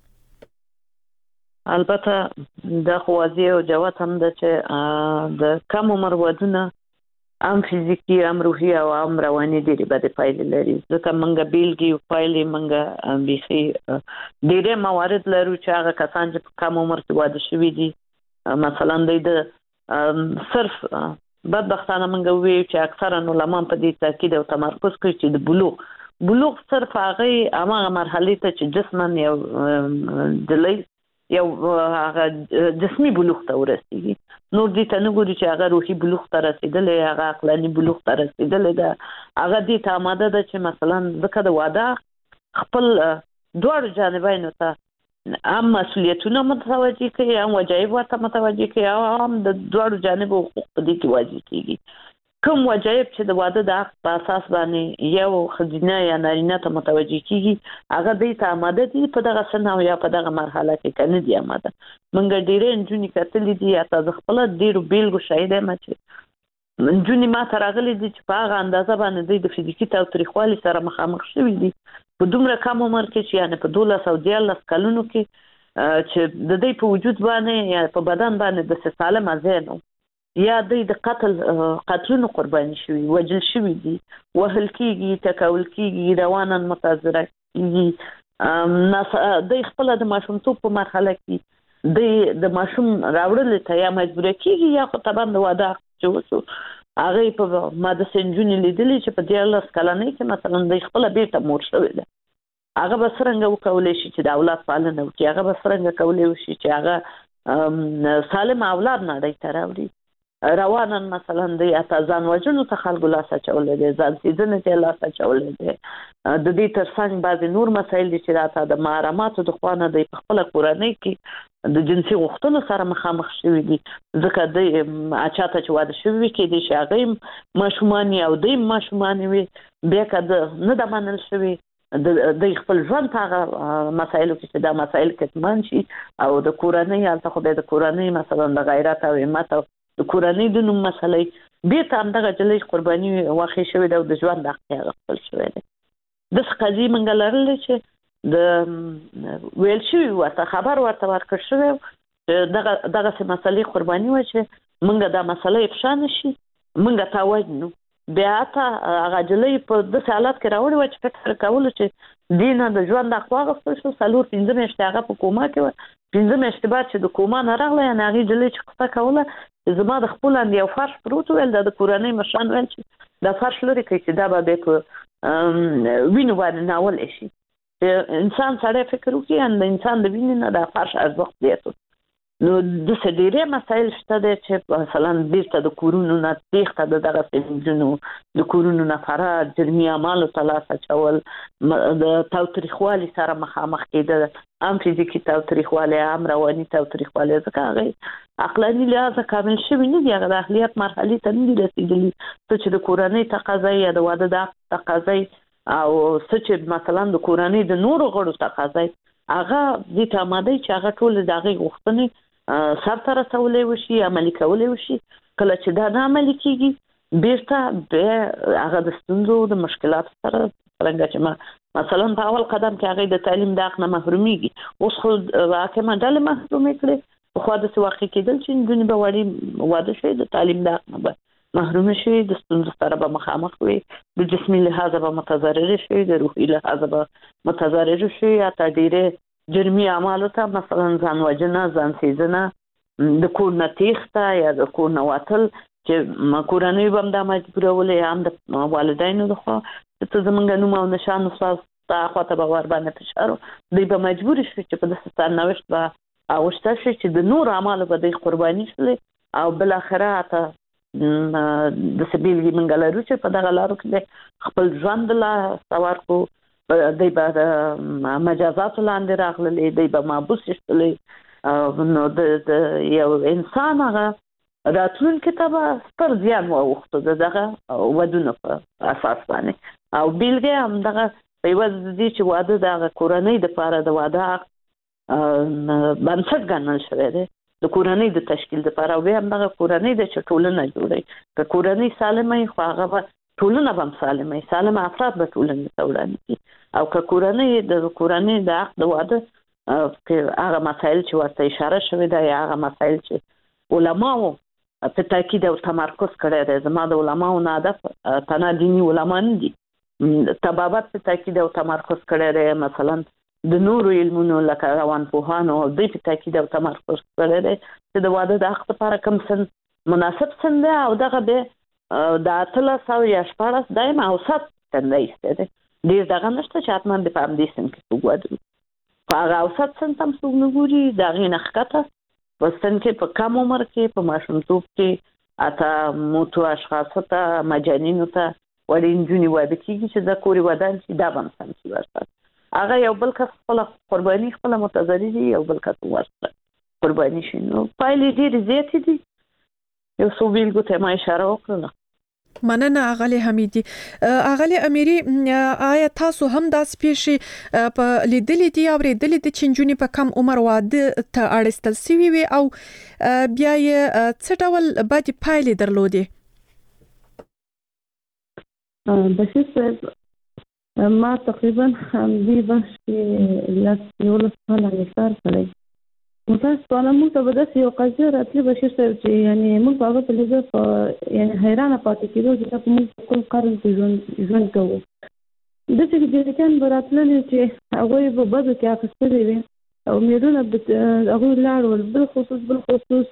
البته د خوازي او جوات هم د چې د کم عمر ودونه ام فزیکی ام روحي او ام رواني ډېری باندې پایلې لري. ځکه موږ بیلګي پایلې موږ بيخي ډېر موارد لرو چې هغه کسان چې په کم عمر کې واده شوي دي، مثلا د صرف بدبختانه موږ وی چې اکثرا علما په دې تاکید او تمرکز کوي چې د بلوغ بلوغ صرف هغه هغه مرحله ته چې جسمن یو دلی یو هغه جسمي بلوغ ته ورسیږي. نور دې ته نه ګوري چې هغه روحي بلوغ ته رسیدلې، هغه عقلاني بلوغ ته رسیدلې ده. هغه دې ته آماده ده چې مثلا ځکه د واده خپل دواړو جانبینو ته هم مسؤلیتونه متوجه کوي، هم وجایب ورته متوجه کوي، او هم د دواړو جانبو حقوق په دې کې واجب کیږي. کوم وجایب چې د واده د حق په اساس باندې یو ښځینه یا نارینه ته متوجه کیږي هغه دې ته آماده دي په دغه سن او یا په دغه مرحله کې کنه دي آماده. موږ ډېرې نجونې کتلې دي یا تاسو خپل ډېر بیلګو شاهده ما چې نجونې ما ته راغلي دي چې په هغه اندازه باندې د فزیکي تاوتریخوالي سره مخامخ شوي دي په دومره کم عمر کې چې یعنی په دولس او دیارلس کلونو کې چې د دې په وجود باندې یا په بدن باندې د سالم ذهن یا د قتل قتلونو قرباني شوي، وجل شوي دي، وهل کیږي، تکول کیږي، رواناً متاثره کیږي. د خپل د ماشومتوب په مرحله کې د د ماشوم راوړل ته یا مجبور کیږي یا خو طبعا د واده چې وسو هغه په ماده سنجونی لیدلې چې په دیارلس کلنۍ کې مثلا د خپل بیرته مور شوی ده، هغه به څنګه وکولای شي چې د اولاد پالنه وکړي، هغه به څنګه کولای شي چې هغه سالم اولاد نړۍ ته راوړي. رواناً مثلا د اتازان وجنو ته خلکو لاس اچولې دي، ځان سیدنه ته لاس اچولې دي. د دې ترڅنګ بعضې نور مسایل دي چې راته د محرماتو د خوانه د خپل کورنۍ کې د جنسي غوښتنو سره مخامخ شوي دي. ځکه د اچاته چې واده شوي کې دي چې هغه ماشومان او د ماشومان وي بیا که نه د منل شوي د خپل ژوند په هغه مسایلو کې چې دا مسایل کتمان شي او د کورنۍ هلته خو د کورنۍ مثلا د غیرت او همت او د کورنۍ د نوم مسلې بیرته همدغه جلۍ قرباني واقع شوې ده او د ژوند حق یې غوښتل شوی دی. داسې قضیې موږ لرلې چې د ویل شوي ورته خبر ورته ورکړل شوی چې دغه دغسې مسلې قرباني وه چې موږ دا مسله افشا نه شي، موږ تا وژنو. بیا حتی هغه جلۍ په داسې حالت کې راوړې وه چې فکر کولو چې دې نه د ژوند حق واخیستل شو. څلور پنځه میاشتې هغه په کوما کې وه، پنځه میاشتې بعد چې د کوما نه راغله یعنې هغې جلۍ چې قصه کوله زما د خپل لاندې یو فرش پروت ویل دا د کورنۍ مشران ویل چې دا فرش لرې کړئ چې دا به بیا په وینو باندې ناولی شي. انسان سړی فکر وکړي ان د انسان د وینې نه دا فرش ارزښت زیات نو داسې ډېرې مسایل شته دی چې مثلا بیرته د کورونو نه تېښته د دغسې نجونو د کورونو نه فرار جرمي اعمالو ته لاس اچول د تاوتریخوالي سره مخامخ کېدل هم فزیکي تاوتریخوالی هم رواني تاوتریخوالی ځکه هغې عقلاني لحاظه کامل شوي نه دي هغه د اهلیت مرحلې ته نه دي رسېدلي څه چې د کورنۍ تقاضا یا د واده د عقد تقاضا او څه چې مثلا د کورنۍ د نورو غړو تقاضا هغه دې ته آماده چې هغه ټول د هغې غوښتنې سرته رسولی وشي عملي کولی وشي. کله چې دا نه عملي کېږي بیرته بیا هغه د ستونزو د مشکلاتو سره څرنګه چې ما مثلا په اول قدم کې هغې د تعلیم د حق نه محرومیږي اوس خو حاکمه ډلې محرومې کړې پخوا داسې واقع کېدل چې نجونې به وړې واده شوې د تعلیم د حق نه به محرومې شوې د ستونزو سره به مخامخ وي د جسمي لحاظه به متضررې شوې د روحي لحاظه به متضررې شوې حتی ډېرې جرمي اعمالو ته مثلا ځان وژنه ځان سیزنه د کور نه تېښته یا د کور نه وتل چې کورنۍ به هم دا مجبورولې هم د والدینو لخوا چې ته زموږ نوم او نشان ستا خواته به ورباندې فشار دوی به مجبور شي چې په داسې سرنوشت به اوښته شي چې د نورو اعمالو به دوی قرباني شولې او بالاخره حتی داسې بیلګې موږ لرو چې په دغه لارو کې خپل ژوند له سوار کړو دی به د مجازاتو لاندې راغللی دی به محبوس ایستلی نو د یو انسان هغه راتلونکي ته به ستر زیان واوښته د دغه ودونو په اساس باندې او بیلګې همدغه په یوازې د دې چې واده د هغه کورنۍ دپاره د واده حق بنسټ ګڼل شوی دی د کورنۍ د تشکیل دپاره او بیا همدغه کورنۍ ده چې ټولنه جوړوي که کورنۍ سالمه وي خو هغه به ټولنه به هم سالمه وي سالمه افراد به ټولنې ته وړاندې کړي او که کورنۍ د کورنۍ د حق د واده هغه مسایل چې ورته اشاره شوې ده یا هغه مسایل چې علماو په تاکید او تمرکز کړی دی زما د علماو نه هدف تنها دیني علما نه دي طبابت په تاکید او تمرکز کړی دی مثلا د نورو علمونو لکه روانپوهانو دوی په تاکید او تمرکز کړی دی چې د واده د حق لپاره کوم سن مناسب سن دی او دغه دی د اتلس سوه یا شپاړس دایم اوسط سن دی ایستی دی ډېر دغه نشته چې حتما د په همدې سن کې څوک واده وي په هغه اوسط سن ته هم څوک نه ګوري د هغې نه ښکته په سن کې په کم عمر کې په ماشومتوب کې حتی موتو اشخاصو ته مجانینو ته وړې نجونې واده کېږي چې دا کورې ودان شي دا به هم سم شي ورسره هغه یو بل کس خپله قرباني خپله متضرري یو بل کس ورسره قرباني شي نو پایلې ډېرې زیاتې دي یو څو بیلګو ته ما اشاره وکړله. مننه اغلی حمیدي. اغلی امیري آیا تاسو هم داسې پیښې په لیدلې دي اورېدلې دي چې نجونې په کم عمر واده ته اړیستل سوي وي او بیا یې څه ډول بدې پایلې درلودې؟ بشیر صاحب ما تقریبا همدې بحث کې لس یولس کاله مې کار کړی متاسفانه موږ ته به داسې یو قضیه راتلې بشیر صاحب چې یعنې موږ په هغه په لیدو په یعنې حیرانه پاتې کېدو چې دا په موږ په کوم قرن کې ژوند ژوند کوو داسې جنکیان به راتللې چې هغوی به بدو کې اخیستلې وي او میرونه به هغوی لاړول بالخصوص بالخصوص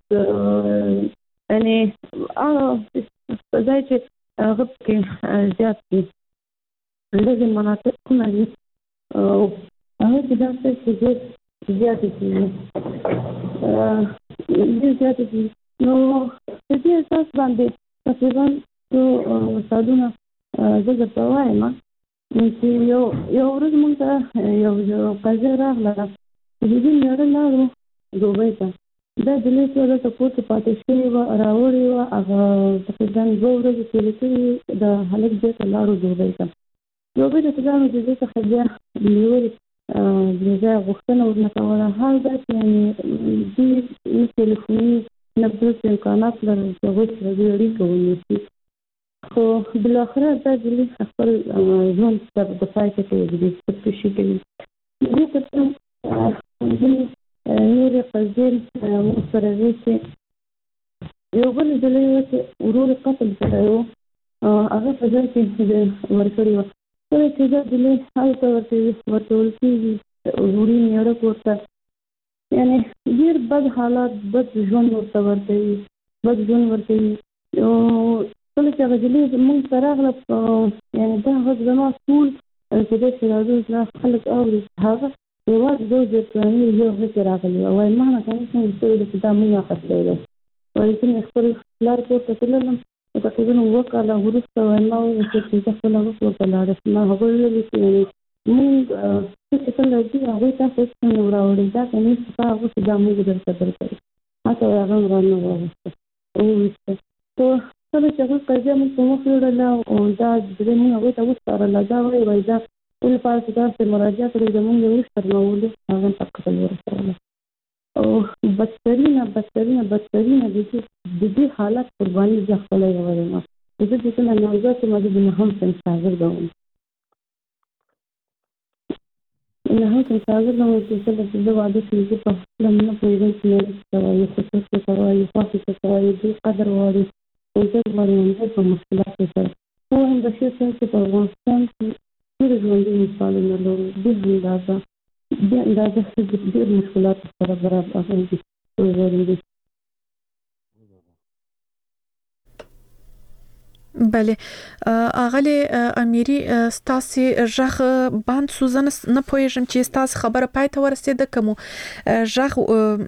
یعنې هغه په ځای چې هغه پکې زیات دي لږې مناطق کومه دي او هغه کې داسې چې ډېر زیاتې کېږي ډېر زیاتې کېږي نو په دې اساس باندې تقریبا څو مثالونه زه درته وایم چې یو یو ورځ موږ ته یو یو قضیه راغله چې د دې میړه لاړو دوبۍ ته دا جلۍ چې دلته کور کې پاتې شوې وه راوړې وه هغه تقریبا دوه ورځې تېرې کړې د هلک بېرته لاړو دوبۍ ته دوبۍ ته چې لاړو د دې څخه بیا نیولې د ځای غوښتنه ورنه کوله حال دا چې یعنې دوی نه ټلیفوني نه بل امکانات لرل چې هغوی سره دوی اړیکه ونیسي خو بالاخره دا جلۍ خپل ژوند ته د پای ته کوي خودکشي کوي دې تر څنګ نورې قضیې موږ سره وې چې یو بل جلۍ وه چې ورور یې قتل کړی و هغه په ځای کې ورکړې وه کله چې دا جلۍ هلته ورته ورکول کېږي وړي میړه کور ته یعنی ډیر بد حالات بد ژوند ورته ورکوي بد ژوند ورکوي او کله چې هغه جلې موږ ته راغله یعنی دا غږ زما ټول په داسې راځو چې خلک اوري هغه یوازې زه د پلاني یو غږ راغلی او وایم ما نه کوم څه ستوري چې دا موږ اخیستی دی وایي چې خپل لار پورته تللم تقریبا اووه کاله وروسته وایم ما وویل چې زه خپله اوس ورته لاړه ما هغوی ویلي چې موږ څه چې کله دي هغوی تاسو هېڅ څه نه وراوړئ دا که نه چې تا اغوستې دا موږ درته درکوي هڅه وایي هغه هم رانه واغوسته وویسته نو کله چې هغوی قضیه موږ په مخ وړله او دا درې موږ هغوی ته وسپارله دا وایي وایي دا ټول لپاره چې تاسو مراجعه کړې زموږ یې وشرمولو هغه هم په قتل ورسوله او بدترینه بدترینه بدترینه د دې حالت قرباني زه خپله یې وایم زه چې کله نوزاد شم زه د نهم صنف شاګرده وم نهم صنف شاګرده وم چې کله چې زه واده شم زه په خپله نه پوهېدم چې مېړه څه ته وایي خصوص څه ته وایي خوښې څه ته وایي دوی قدر غواړي عزت غواړي همدې په مشکلاتو سره خو هم د ښې څه چې په افغانستان کې ډېر ژوندي مثالونه لرو ډېر اندازه دې اندازه ښځې ډېر مشکلاتو سره برابر دي وژغوري بله اغلی امیری ستاسو ژغ باند سوزن نه پوهیږم چې ستاسو خبره پای ته ورسېده کوم ژغ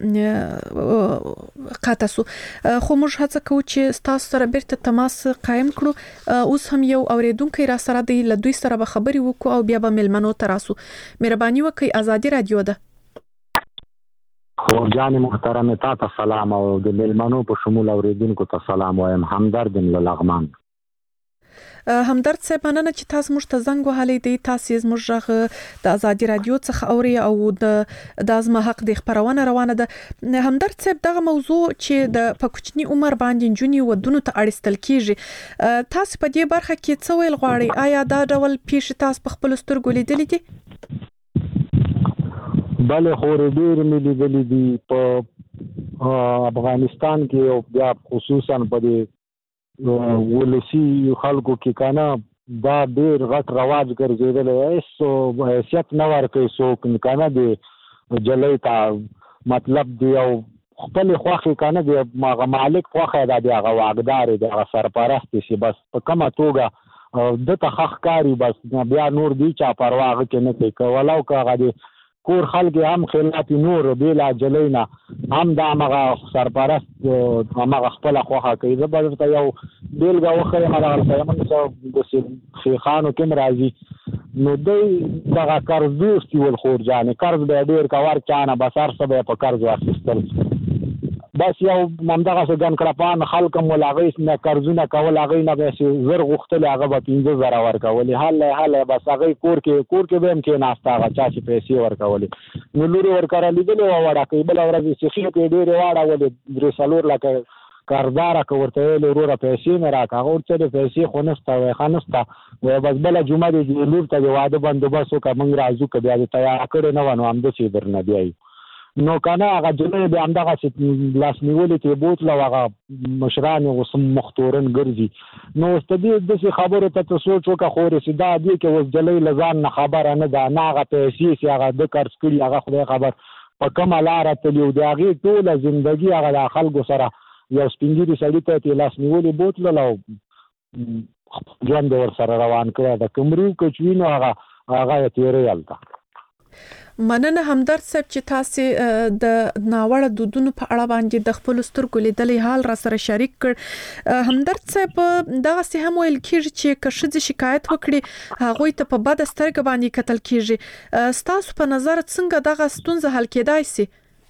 قاطع سو خو موږ هڅه کوو چې ستاسو سره بیرته تماس قائم کړو اوس هم یو اوریدونکو را سره دی له دوی سره به خبري وکړو او بیا به ملمنو تراسو مهرباني وکړئ ازادي رادیو ده خورجان محترم ته سلام او د ملمنو په شمول اوریدونکو ته سلام وایم همدرد لغمان همدرد صاحب مننه چې تاسو موږ ته زنګ وهلی دی تاسو زموږ ژغ د ازادي رادیو څخه اوري او د د ازما حق د خبرونه روانه ده همدرد صاحب دغه موضوع چې د پکوچنی عمر باندې جونی ودونو ته اړستل کیږي تاسو په دې برخه کې څه ویل غواړئ آیا دا ډول پیښ تاسو په خپل سترګو لیدلې دي بله خو ډېر مې لیدلې دي په افغانستان کې او بیا خصوصا په دې ولسی خلکو کې کنه دا ډېر غټ رواج ګرځېدلی هیڅ حیثیت نه ورکوي څوک کنه د جلۍ ته مطلب دی او خپلې خوښې کنه د هغه مالک خوښه ده د هغه واکدار د هغه سرپرست شي بس په کومه توګه دته ښه ښکاري بس بیا نور دی چا پروا هغه کې نه کوي که ولو که هغه د کور خلک هم خلاف نور بېله جلۍ نه هم د همغه سرپرست همغه خپله خوښه کوي زه به درته یو بېلګه وښیم هغلته زموږ څه داسې شیخانو کې هم راځي نو دوی دغه قرض دوستي ول خورجانې قرض به یې ډېر که ورچا نه بس هر څه به یې په قرض واخیستل بس یو همدغسې ګنکړپان خلک هم ول هغوی نه قرضونه کول هغوی نه به یې زر غوښتلې هغه به پنځه زره ورکولې هله هله بس هغوی کور کې کور کې به هم کېناسته هغه چا چې پیسې ورکولې نو لور یې ورکره لیدلې وه وړکۍ بله ورځ یې سیخي ته یې ډېرې واړولې درې څلور لکه قرضداره که ورته ویلې وروره پیسې مې راکړه هغه ورته ویلې پیسې خو نشته وایي ښه نشته وایي بس بله جمعه دې لور ته د واده بندوبست وکړه موږ راځو که بیا دې تیاره کړې نه وه نو همداسې درنه بیایو نو کنه هغه جلۍ بیا همدغسې لاس نیولې ته یې بوتله او هغه مشران یې اوس مختورن ګرځي نو اوس د دې داسې خبرو ته ته سوچ وکړه خورې چې دا دې کې اوس جلۍ له ځان نه خبره نه ده نه هغه پیسې چې هغه ده قرض کړي هغه خدای خبر په کومه لاره تلي او د هغې ټوله زندګي هغه د خلکو سره یو سپین ږیري سړي ته یې لاس نیولې بوتلل او ژوند یې ورسره روان کړی ده که مري که چوي نو هغه هغه یې تېروي هلته مننه همدرد صاحب چې تاسو د ناوړه دودونو په اړه باندې د خپل سترګو لیدلې حال را سره شریک کړ همدرد صاحب دغه څه هم ویل کېږي چې که ښځې شکایت وکړي هغوی ته په بده سترګه باندې کتل کېږي ستاسو په نظر څنګه دغه ستونزه حل کېدای سي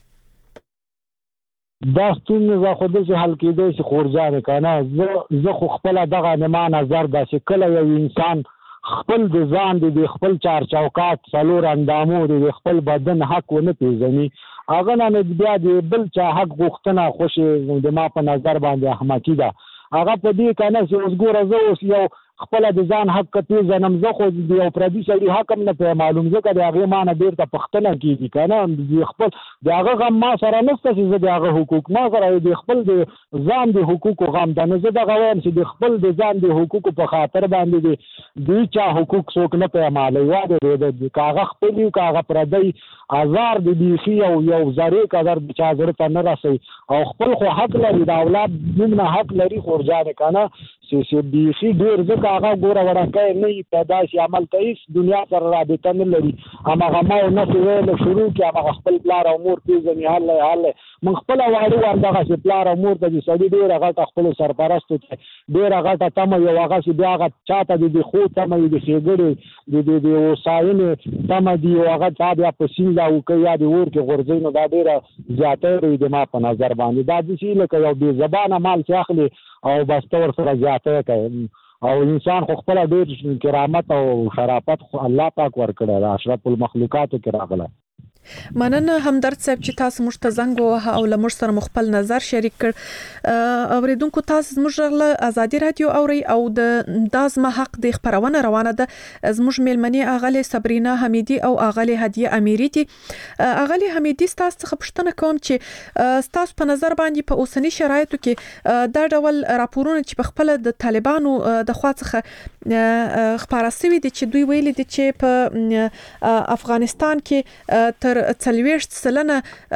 دا ستونزه خو داسې حل کېدای شي خورجانې که نه زه خو خپله دغه نما نظر ده چې کله یو انسان خپل د ځان د خپل چار چوکاټ څلور اندامو د خپل بدن حق ونه پیژني هغه نه بیا د بل چا حق غوښتنه خوشې د ما په نظر باندې احمقي ده هغه په دې که نه چې اوس ګوره زه اوس یو خپل د ځان حق کته ځنم زه خو د یو پردي سړي حق هم نه معلوم ځکه د هغه مان ډیر ته پښتنه کیږي کنه خپل د هغه غم ما سره نشته چې زه د هغه حقوق ما سره د خپل د ځان د حقوق غم د نه زه د غوام چې د خپل د ځان د حقوق په خاطر باندې د چا حقوق څوک نه پیماله واده د کاغه خپل یو کاغه پردي آزار د بیخي او یو زری قدر د چا زړه ته نه راسي او خپل خو حق لري د اولاد موږ حق لري خورجان کنه چې بیخي ډیر ځکه هغه ګوره ورکه نه پیدا شي عمل کوي دنیا سره رابطه نه لري هغه ما نه ویل شروع کې هغه خپل پلار او مور پیژني حل حل من خپل واړو ورته چې پلار او مور ته د سړي ډیر هغه خپل سرپرست ډیر هغه تم یو هغه چې بیا هغه چاته د خو تم د خېګړي د د د وساینې تم دی هغه چا بیا په سیند او کې یا د ور کې غورځي نو دا ډیره زیاته د ما په نظر باندې دا د شي لکه یو بې زبانه مال چې اخلي او بس تور سره زیاته کوي او انسان خو خپل ډېر کرامت او شرافت خو الله پاک ورکړی دا اشرف المخلوقات کې راغله مننه همدرد صاحب چې تاسو موږ ته زنګ ووهه او له موږ سره مخبل نظر شریک کړ اوریدونکو تاسو زموږ له ازادي رادیو اوري او د دازمه حق د خبرونه روانه ده زموږ میلمنې اغلی صبرینا حمیدی او اغلی هدیه امیری دي اغلی حمیدی تاسو څخه پوښتنه کوم چې تاسو په نظر باندې په اوسنی شرایطو کې دا ډول راپورونه چې په خپل د طالبانو د خوا څخه خبره سوي دي چې دوی ویلي دي چې په افغانستان کې تر څلويشت سلنه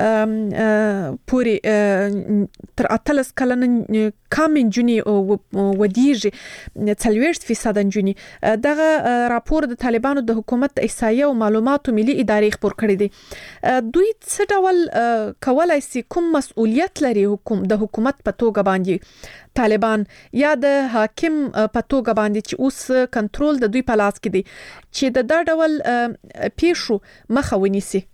پوری تر اتلس کلنه کم جونی ودیږي څلويشت فیصد جونی دغه راپور د طالبانو د حکومت احصایه او معلوماتو ملي ادارې خبر کړی دي دوی څه ډول کولای شي کوم مسؤلیت لري حکومت د حکومت په توګه باندې طالبان یا د حاکم په توګه باندې چې اوس کنټرول د دوی په لاس کې دی چې د دا ډول پیښو مخه ونیسي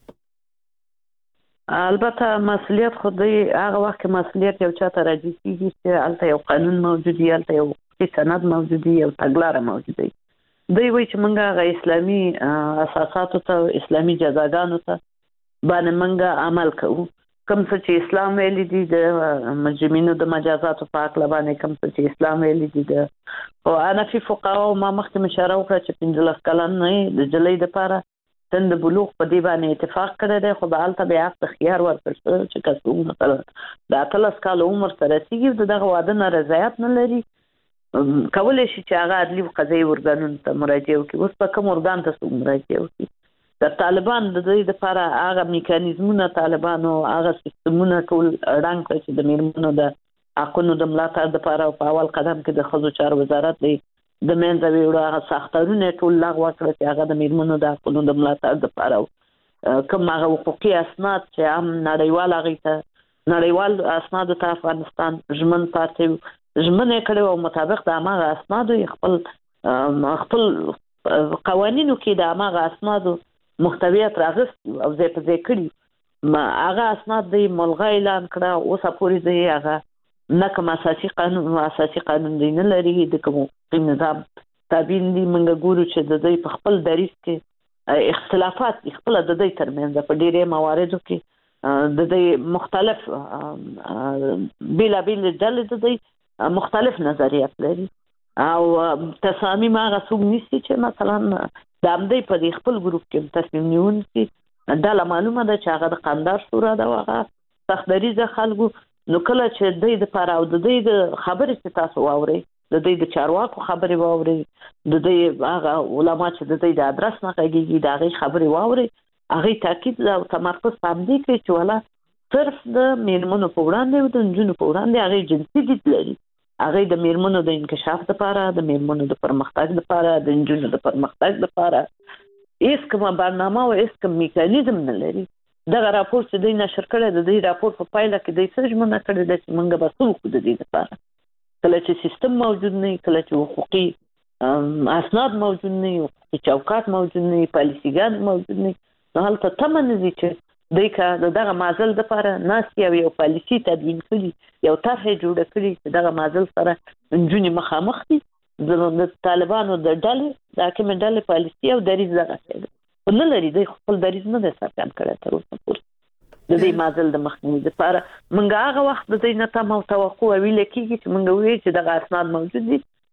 البته مسؤلیت خو دی هغه وخت مسؤلیت یو چاته راځي چې البته یو قانون موجود دی البته یو سند موجود دی یو تګلاره موجود دی دوی وایي چې موږ غو اسلامي اساساتو ته اسلامي جزاګانو ته باندې موږ عمل کوو کوم څه چې اسلام ویلي دي د مجرمینو د مجازاتو په اړه باندې کوم څه چې اسلام ویلي دي د او انا فی فقهاء ما مخکې مشوره وکړه چې پنځلس کلن نه د جلۍ د پاره تند بلوغ په دی باندې اتفاق کړی دی خو به هلته بیا حق خيار ورکړل چې کسو مثلا د اتلس کال عمر سره رسیږي دغه واده نه رضایت نه لري کولای شي چې هغه عدلي او قضایي ورګانونو ته مراجعه وکړي اوس په کوم ورګان ته مراجعه وکړي د طالبان د دې لپاره هغه میکانیزمونه طالبانو هغه سیستمونه ټول رنګ کړي چې د میرمنو د حقونو د ملاتړ لپاره په اول قدم کې د ښځو چارو وزارت دی د منځ ویړو هغه ساختارونه ټول لغوه کړل چې هغه د میرمنو د حقونو د ملاتړ لپاره کوم هغه حقوقي اسناد چې هم نړیوال هغه ته نړیوال اسناد ته افغانستان ژمن پاتې ژمنه کړو او مطابق د هغه اسناد خپل خپل قوانینو کې د هغه اسناد محتویات راغست او زه په ځای کړی ما هغه اسناد د ملغا اعلان کړه او سپوري دی هغه نه کوم اساسي قانون اساسي قانون دی نه لري د کوم نظام تابع دي موږ ګورو چې د دوی په خپل دریس کې اختلافات خپل د دوی ترمنځ په ډېرې مواردو کې د دوی مختلف بلا بل ډلې د دوی مختلف نظریات لري او تصامیم هغه څوک نیسي چې مثلا د امدې په خپل ګروپ کې تصمیم نیونکي دا معلومه ده چې هغه د قندار شورا دا هغه تخدریزه خلکو نو کله چې د دې لپاره او د دې د خبرې چې تاسو واوري د دې د چارواکو خبرې واوري د دې هغه علما چې د دې د ادرس نه کوي دا غي خبرې واوري هغه تاکید او تمرکز پام دی کوي چې ولا صرف د میرمنو په وړاندې او د جنونو په وړاندې هغه جنسي دي لري هغه د میرمنو د انکشاف لپاره د میرمنو د پرمختګ لپاره د جنونو د پرمختګ لپاره هیڅ کومه برنامه او هیڅ کوم میکانیزم نه لري دغه راپور چې دوی نشر کړی د دې راپور په پایله کې دوی څه ژمنه کړې ده چې موږ به څه وکړو د دې لپاره کله چې سیستم موجود نه کله چې حقوقي اسناد موجود نه حقوقي چوکاټ موجود نه پالیسیګان موجود نه نو هلته تمه نه دي چې دوی که دغه معضل لپاره ناست یو یو پالیسي تدوین کړي یو طرح جوړه کړي چې دغه معضل سره نجونې مخامخ دي د طالبانو د ډلې د حاکم ډلې پالیسي او دریځ دغه شی دی نه لري دوی خپل دریځ نه دی څرګند کړی تر اوسه پورې د دې معضل د مخنیوي لپاره موږ هغه وخت د دې نه تم او توقع ویل کېږي چې موږ وایو چې دغه اسناد موجود دي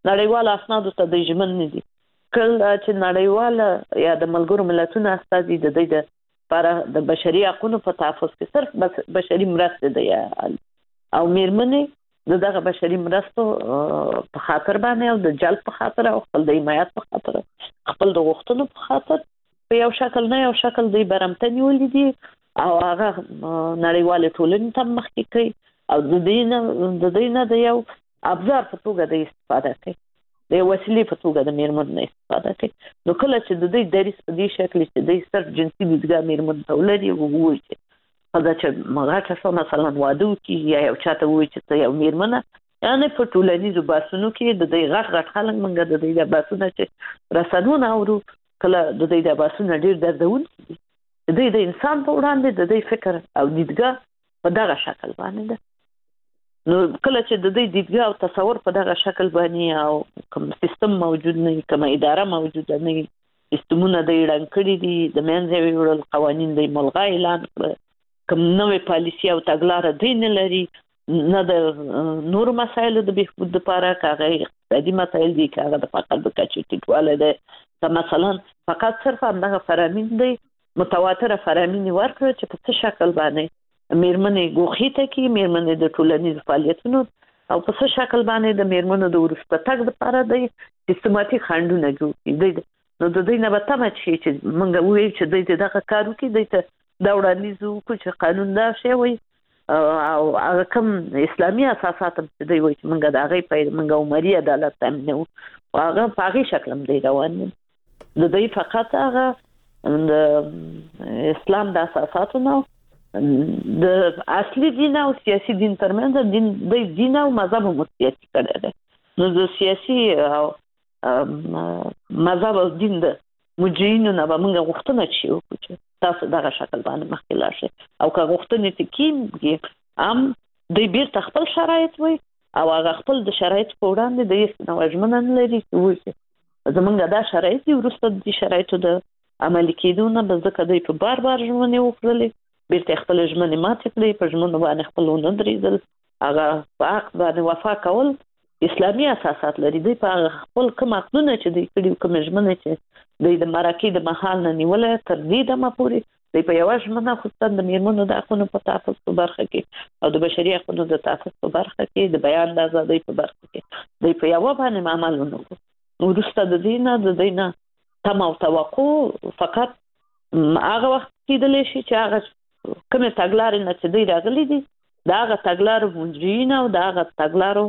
نړیوال اسنادو ته د ژمن نه دي. کله چې نړیوال یا د ملګرو ملتونو استازي د دې د لپاره د بشري حقوقو په تحفظ کې صرف بس بشري مرسته دی او میرمنې د دغه بشري مرستو په خاطر باندې او د جلب په خاطر او خپل د حمایت په خاطر خپل د غوښتنو په خاطر په یو شکل نه یو شکل دی برمته نیولې دي او هغه نړیوال ټولنې ته مخکې کوي او د دې نه د دې نه د یو ابزار په توګه د استفاده کوي د وسیلې په توګه د میرمن نه استفاده کوي. نو کله چې د دې دریس په دې شکل چې د صرف جنسي دیدګاه میرمن ته ولري او وایي چې دا چې مغاټه سو مثلا واده کی یا یو چاته وایي چې ته یو میرمنه یعنی په ټولنیزو باسونو کې د دې غټ غټ خلک منګه د دې باسونه چې رسنونه اورو کله د دې د باسونه ډیر دردون دي. د دې د انسان په وړاندې د دې فکر او دیدګاه په دغه شکل باندې ده. نو کله چې د دې دیدګاه او تصور په دغه شکل باندې او کوم سیستم موجود نه کوم اداره موجود نه سیستمونه د اړه کړی دي د منځوي وړل قوانين د ملغا اعلان کوم نوې پالیسي او تګلارې دین لري نه د نور مسایل د بهبود لپاره کاغه اقتصادي مسایل دي کاغه د فقط د کچې ټیټواله ده مثلا فقط صرف همدغه فرامین دی متواتر فرامین ورکړي چې په څه شکل باندې میرمنې ګوخې ته کې میرمنې د ټولنیز فعالیتونو او په څه شکل باندې د میرمنو د ورسته تګ لپاره د سیستماتیک خنډونه جوړ دي. نو د دې نه به تمه شي چې موږ وایو چې د دغه کارو کې د د وړاندیزو کوم قانون دا شی وي او هغه کوم اسلامي اساسات چې دی وایي چې موږ د هغه په موږ عمري عدالت تامینو او هغه په هغه شکل هم دی روان دي. د دې فقط هغه د اسلام د اساساتو نه د اصلي دین او سیاسي دین ترمنځ دین د دین او مذهب متفاوت کړي دي. نو د سیاسي او مذهب او دین د مجرمینو نه به موږ غوښتنه کوو چې تاسو دغه شکل باندې مخکې لاړ شئ او که غوښتنې ته کېږي هم د بیرته خپل شرایط وي او هغه خپل د شرایط په وړاندې د هیڅ نوع ژمنه نه لري چې وایي زموږ دا شرایط دي وروسته د شرایطو د عملي کېدو نه به ځکه دوی په بار بار ژمنې وکړلې بیرته خپل ژمنې ماتې کړې په ژمنو باندې خپل ونه درېدل هغه په حق باندې وفا کول اسلامي اساسات لري. دوی په خپل کوم حقونه چې دوی کړي کوم ژمنې چې دوی د مرکې د مهال نه نیولې تر دې دمه پورې دوی په یوه ژمنه خصوصا د میرمنو د حقونو په تحفظ په برخه کې او د بشري حقونو د تحفظ په برخه کې د بیان د ازادۍ په برخه کې دوی په یوه باندې عمل ونه کړ. وروسته د دې نه د دې نه تمه او توقع فقط هغه وخت کېدلی شي چې هغه کومه تګلارې نه چې دوی راغلي دي دا هغه تګلارو مجرمین او دا هغه تګلارو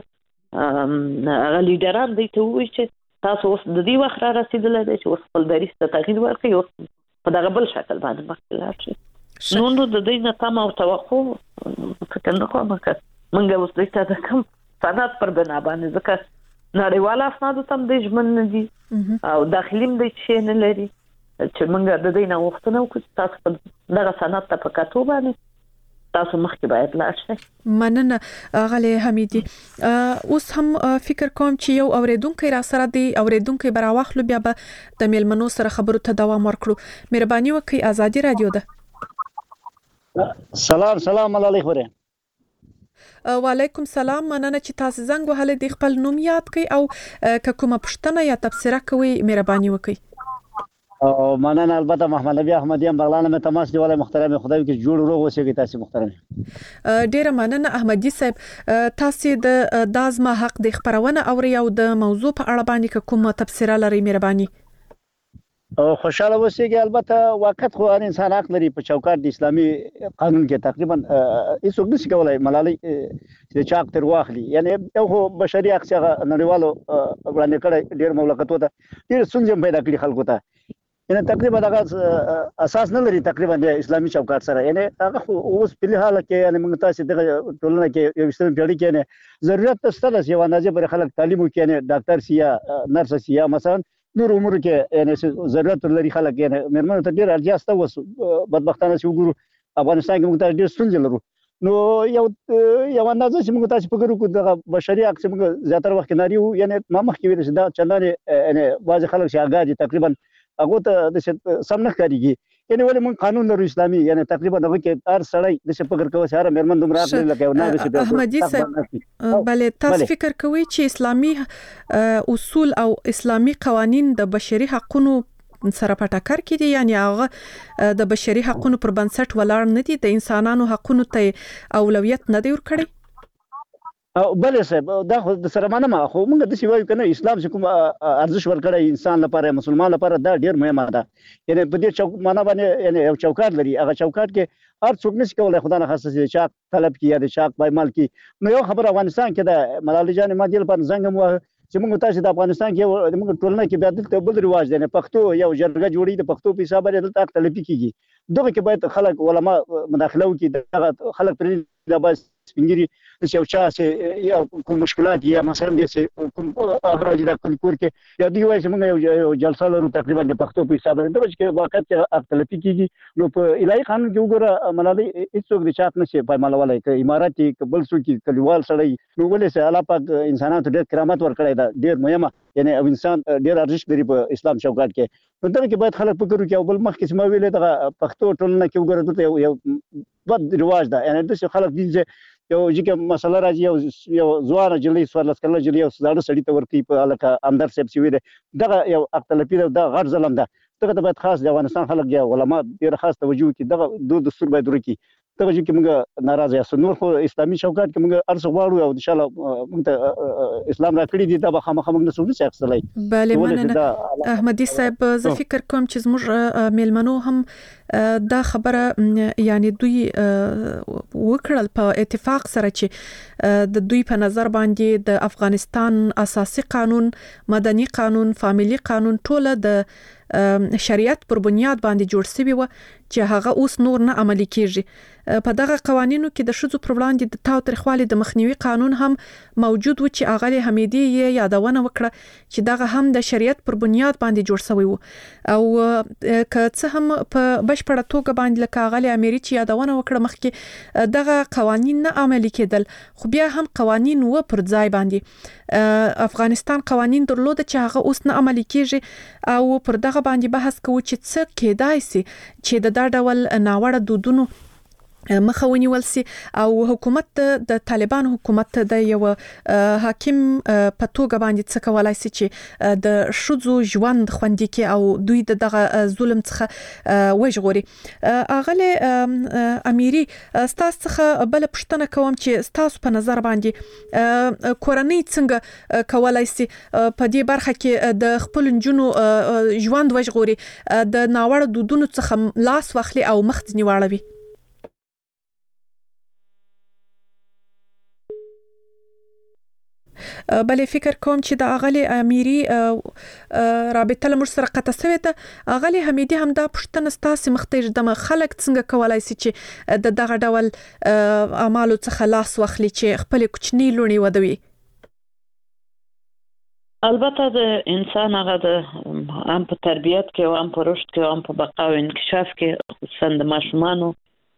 هغه لیډران دوی ته ووایي چې تاسو اوس د دې وخت را رسېدلی دی چې اوس خپل دریځ ته تغییر ورکړئ اوس په دغه بل شکل باندې مخکې لاړ شئ. نو نو د دوی نه تمه او توقع فکر نه کوم که موږ اوس دوی ته د کوم سند پر بنا باندې ځکه نړیوال اسنادو ته هم دوی ژمن نه دي او داخلي هم دوی شی نه لري چې موږ د دې نه غوښتنه وکړو چې تاسو په دغه سند ته په کتو باندې تاسو مخکې باید لاړ شئ. مننه غالي حمیدي. اوس هم فکر کوم چې یو اوریدونکو را سره دی اوریدونکو برا واخلو بیا به د میلمنو سره خبرو ته دوام ورکړو. مهرباني وکړئ ازادي رادیو ده. سلام سلام علیکم. وعلیکم سلام. مننه چې تاسو زنګ وهلې د خپل نوم یاد کړئ او که کومه پوښتنه یا تبصره کوئ مهرباني وکړئ. او مننه البته محمد نبی احمدی هم بغلانه مې تماس دی ولای محترم خدای کې جوړ روغ اوسئ تاسو محترم. ډیره مننه احمدی صاحب. تاسو د دازما حق د خبرونه اوري او د موضوع په اړه باندې کومه تبصره لري مهرباني. او خوشاله اوسئ البته وخت خو هر انسان حق لري په چوکاټ د اسلامي قانون کې تقریبا هیڅ نشي کولای ملالي چې چاک تر واخلي یعنی یو بشري حق څنګه نړیوالو وړاندې کړي ډیر مملکتو ته ډیر سنجم پیدا کړی خلکو ته یعنی تقریبا دغه اساس نه لري تقریبا د اسلامي چوکاټ سره یعنی هغه اوس په لحاله کې یعنی موږ تاسو د ټولنه کې یو ستر پیړۍ کې نه ضرورت ستاسو یو اندازې پر خلک تعلیم وکړي نه ډاکټر سیا نرس سیا مثلا نور امور کې یعنی ضرورت لري خلک یعنی مرمنو ته ډیر اړتیا سته وس بدبختانه چې وګورو افغانستان کې موږ ته ډیر ستونزې لرو نو یو یو اندازه چې موږ تاسو فکر وکړو د بشري حق چې موږ زیاتره وخت ناري وو یعنی ما مخکې ویل چې دا چندانې یعنی بعض خلک چې هغه تقریبا هغه ته د سم نه کاریږي یعنی ولې موږ قانون لرو اسلامي، یعنی تقریبا دغه کې هر سړی د څه فکر کوي چې هر مېرمن دومره حق لري لکه نه غشي. احمدي صاحب بله تاسو فکر کوئ چې اسلامي اصول او اسلامي قوانين د بشري حقوقو سره په ټکر کې دي، یعنی هغه د بشري حقوقو پر بنسټ ولاړ نه دي، د انسانانو حقوقو ته اولویت نه دی ورکړی؟ او بلې صاحب دا خو د سره منم، خو موږ د سی وایو کنه اسلام چې کوم ارزش ورکړی انسان لپاره مسلمان لپاره دا ډیر مهمه ده. یعنی په دې چوک معنا باندې یعنی یو چوکاټ لري، هغه چوکاټ کې هر څوک نشي کولای خدای نه خاصه چې چاق طلب کی یا د چاق پایمال کی. نو یو خبر افغانستان کې د ملالۍ جان مادي لپاره څنګه مو چې موږ تاسو د افغانستان کې موږ ټولنه کې بیا دلته بل رواج دی، پښتو یو جرګه جوړي د پښتو په حساب لري دلته طلب کیږي. دغه کې باید خلک علما مداخله وکړي، دغه خلک پر دا بس سپینګری چې یو چا چې یا کوم مشکلات یا مثلا د کوم اخراج د کور کې یا دی وایي چې موږ یو جلسه لرو تقریبا د پښتو په حساب لري، دغه کې واقعیت اختلاف کیږي. نو په الهي قانون کې وګوره ملالۍ هیڅوک د چاپ نشي پایمالولای، ک اماراتي کبل سو کې کلیوال سړی نو ولې سه الله پاک انسانانو ته ډېر کرامت ورکړی دا ډېر مهمه، یعنی او انسان ډېر ارزښت لري په اسلام چوکاټ کې. نو دغه کې باید خلک فکر وکړي او بل مخ کې چې ما ویلې دغه پښتو ټولنه کې وګوره دلته یو بد رواج ده، یعنی د خلک دي چې یو ځکه مسله راځي یو یو ځوان جلې سوارلس کله جلې یو زاړه سړی ته ورکی په الکه اندر سیب سی ویل دغه یو اختلافي ده، دا غټ ظلم ده. دغه باید خاص د افغانستان خلک یا علما ډیر خاص توجه کوي، دغه د دستور باید ورکی. دغه چې موږ ناراضه یو نور خو اسلامي چوکاټ کې موږ ارزو غواړو او ان شاء الله موږ ته اسلام راکړي دي، دا به خامخا موږ نسو نشي اخستلای. بله مننه احمدي صاحب، زه فکر کوم چې زموږ میلمنو هم دا خبره یعنی دوی وکړل په اتفاق سره چې د دوی په نظر باندې د افغانستان اساسي قانون، مدني قانون، فامیلی قانون ټول د شریعت پر بنیاد باندې جوړ شوی و چې هغه اوس نور نه عملي کیږي. په دغه قوانینو کې د شذو پر وړاندې د تاوتریخوالي د مخنیوي قانون هم موجود و چې اغلی حمیدي یې یادونه وکړه چې دغه هم د شریعت پر بنیاد باندې جوړ شوی و، او که څه هم په بشپړه توګه باندې لکه اغلی اميري چې یادونه وکړه مخکې دغه قوانین نه عملي کېدل، خو بیا هم قوانین و پر ځای باندې افغانستان قوانین درلود چې هغه اوس نه عملي کیږي، او پر دغه باندې بحث کوو چې څه کېدای سي چې د دا ډول ناوړه دودونو مخه ونیول سي او حکومت د طالبان حکومت د یو حاکم په توګه باندې څه کولای سي چې د شذو ژوند خوندي کې او دوی دغه ظلم څخه وژغوري. اغله اميري ستاسو څخه بل پښتنه کوم چې ستاسو په نظر باندې کورنۍ څنګه کولای سي په دې برخه کې د خپل جنونو ژوند وژغوري، د ناوړه دودونو څخه لاس واخلي او مخ ځنیواړوي؟ بلې فکر کوم چې د اغلی اميري رابطه لمر سره قطع شوې ده. اغلی حمیدي هم دا پښتنه ستاسو مختې د خلک څنګه کولای سي چې د دغه ډول اعمالو څخه لاس واخلي چې خپل کوچنی لونی ودوي؟ البته د انسان هغه د هم په تربیت کې او هم په رشد کې او هم په بقا او انکشاف کې خصوصا د ماشومانو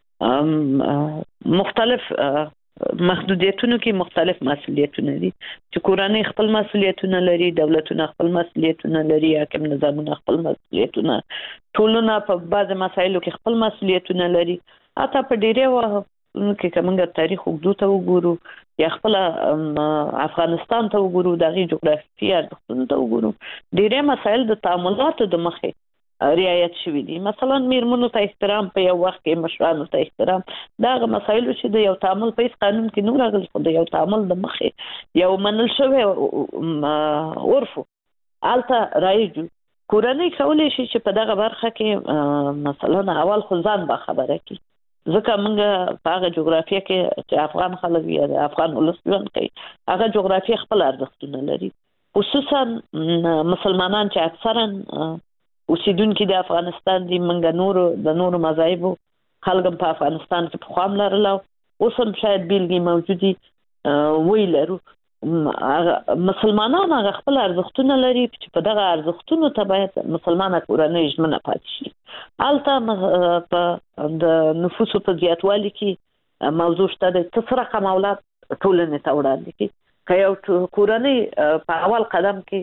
مختلف محدودیتونو کې مختلف مسؤلیتونه دي چې کورنۍ خپل مسؤلیتونه لري، دولتونه خپل مسؤلیتونه لري، حاکم نظامونه خپل مسؤلیتونه، ټولنه په بعض مسایلو کې خپل مسؤلیتونه لري. اته په ډیره وخت کې کومه تاریخ وګړو ته وګورو یا خپل افغانستان ته وګورو، دغه جغرافیایي ارزښتونه ته وګورو، ډیره مسایل د تعاملاتو د مخه رعایت شوی دي. مثلا میرمنو ته احترام په یو وخت کې مشرانو ته احترام، داغه مسایل چې د یو تعامل په قانون کې نور راغلي، خو د یو تعامل د مخه یو منل شوی عرف الته رایج کورنۍ کولای شي چې په دغه برخه کې مثلا اول خو ځان با خبره کی، ځکه موږ په هغه جغرافیه کې چې افغان خلک یا افغان ولس ژوند کوي هغه جغرافیه خپل ارزښتونه لري، خصوصا مسلمانان چې اکثرا اوسیدونکي د افغانستان دي. منګه نورو د نورو مذاهبو خلک په افغانستان کې په خام لرل او اوس هم شاید بیلګې موجودي وی لرو. مسلمانان هغه خپل ارزښتونه لري چې په دغه ارزښتونو ته باید مسلمانه کورنۍ ژمنه پاتې شي. هلته په د نفوسو په زیاتوالي کې موضوع شته د څه رقم اولاد ټولنې ته وړاندې کړي. که یو کورنۍ په اول قدم کې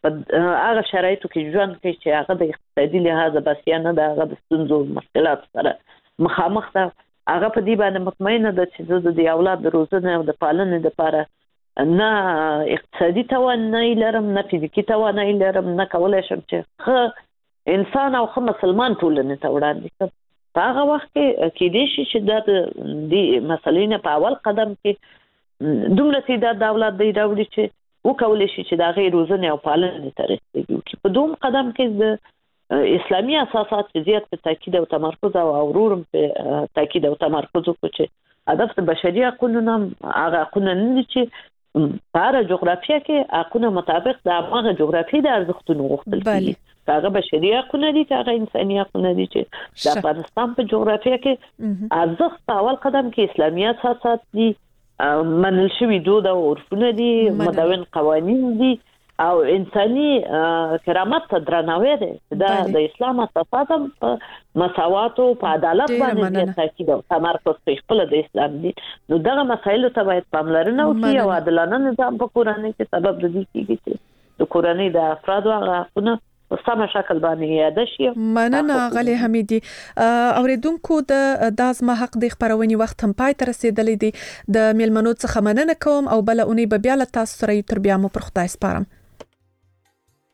په هغه شرایطو کې ژوند کوي چې هغه د اقتصادي لحاظ بسیا نه ده، هغه د ستونزو مشکلات سره مخامخ ده. هغه په دې باندې مطمئنه ده چې زه د اولاد د روزنې او د پالنې لپاره نه اقتصادي توانایي لرم، نه فزیکي توانایي لرم، نه کولای شم چې ښه انسان او ښه مسلمان ټولنې ته وړاندې کړم. په هغه وخت کې کېدای شي چې دا د دې مسلې نه په اول قدم کې دومره تعداد د اولاد دی راوړي چې وکولی شي چې د هغې روزنې او پالنې ته رسېږي وکړي. په دوم قدم کې د اسلامي اساسات چې زیات په تاکید او تمرکز او ورور په تاکید او تمرکز وکړي چې هدف د بشري حقونو نه هغه حقونه نه دي چې په هره جغرافیه کې حقونه مطابق د هغه جغرافیې د ارزښتونو غوښتل کېږي. که هغه بشري حقونه دي که هغه انساني حقونه دي، چې د افغانستان په جغرافیه کې ارزښت په اول قدم کې اسلامي اساسات دي، منل شوي دود او عرفونه دي، مدون قوانین دي او انساني کرامت ته درناوی دی. دا د اسلام اساسات هم په مساواتو په عدالت باندې تاکید او تمرکز کوي خپل د اسلام دي. نو دغه مسایلو ته باید پاملرنه وکړي او عادلانه نظام په کورنۍ کې سبب د دې کېږي چې د کورنۍ د افرادو هغه حقونه په سمه شکل باندې یاد شي. مننه غلي حمیدي. اوریدونکو د دازما حق د خبرونې وخت هم پای ته رسیدلی دی. د میلمنو څخه مننه کوم او بل اونۍ به بیا له تاسو سره تر بیا مو پر خدای سپارم.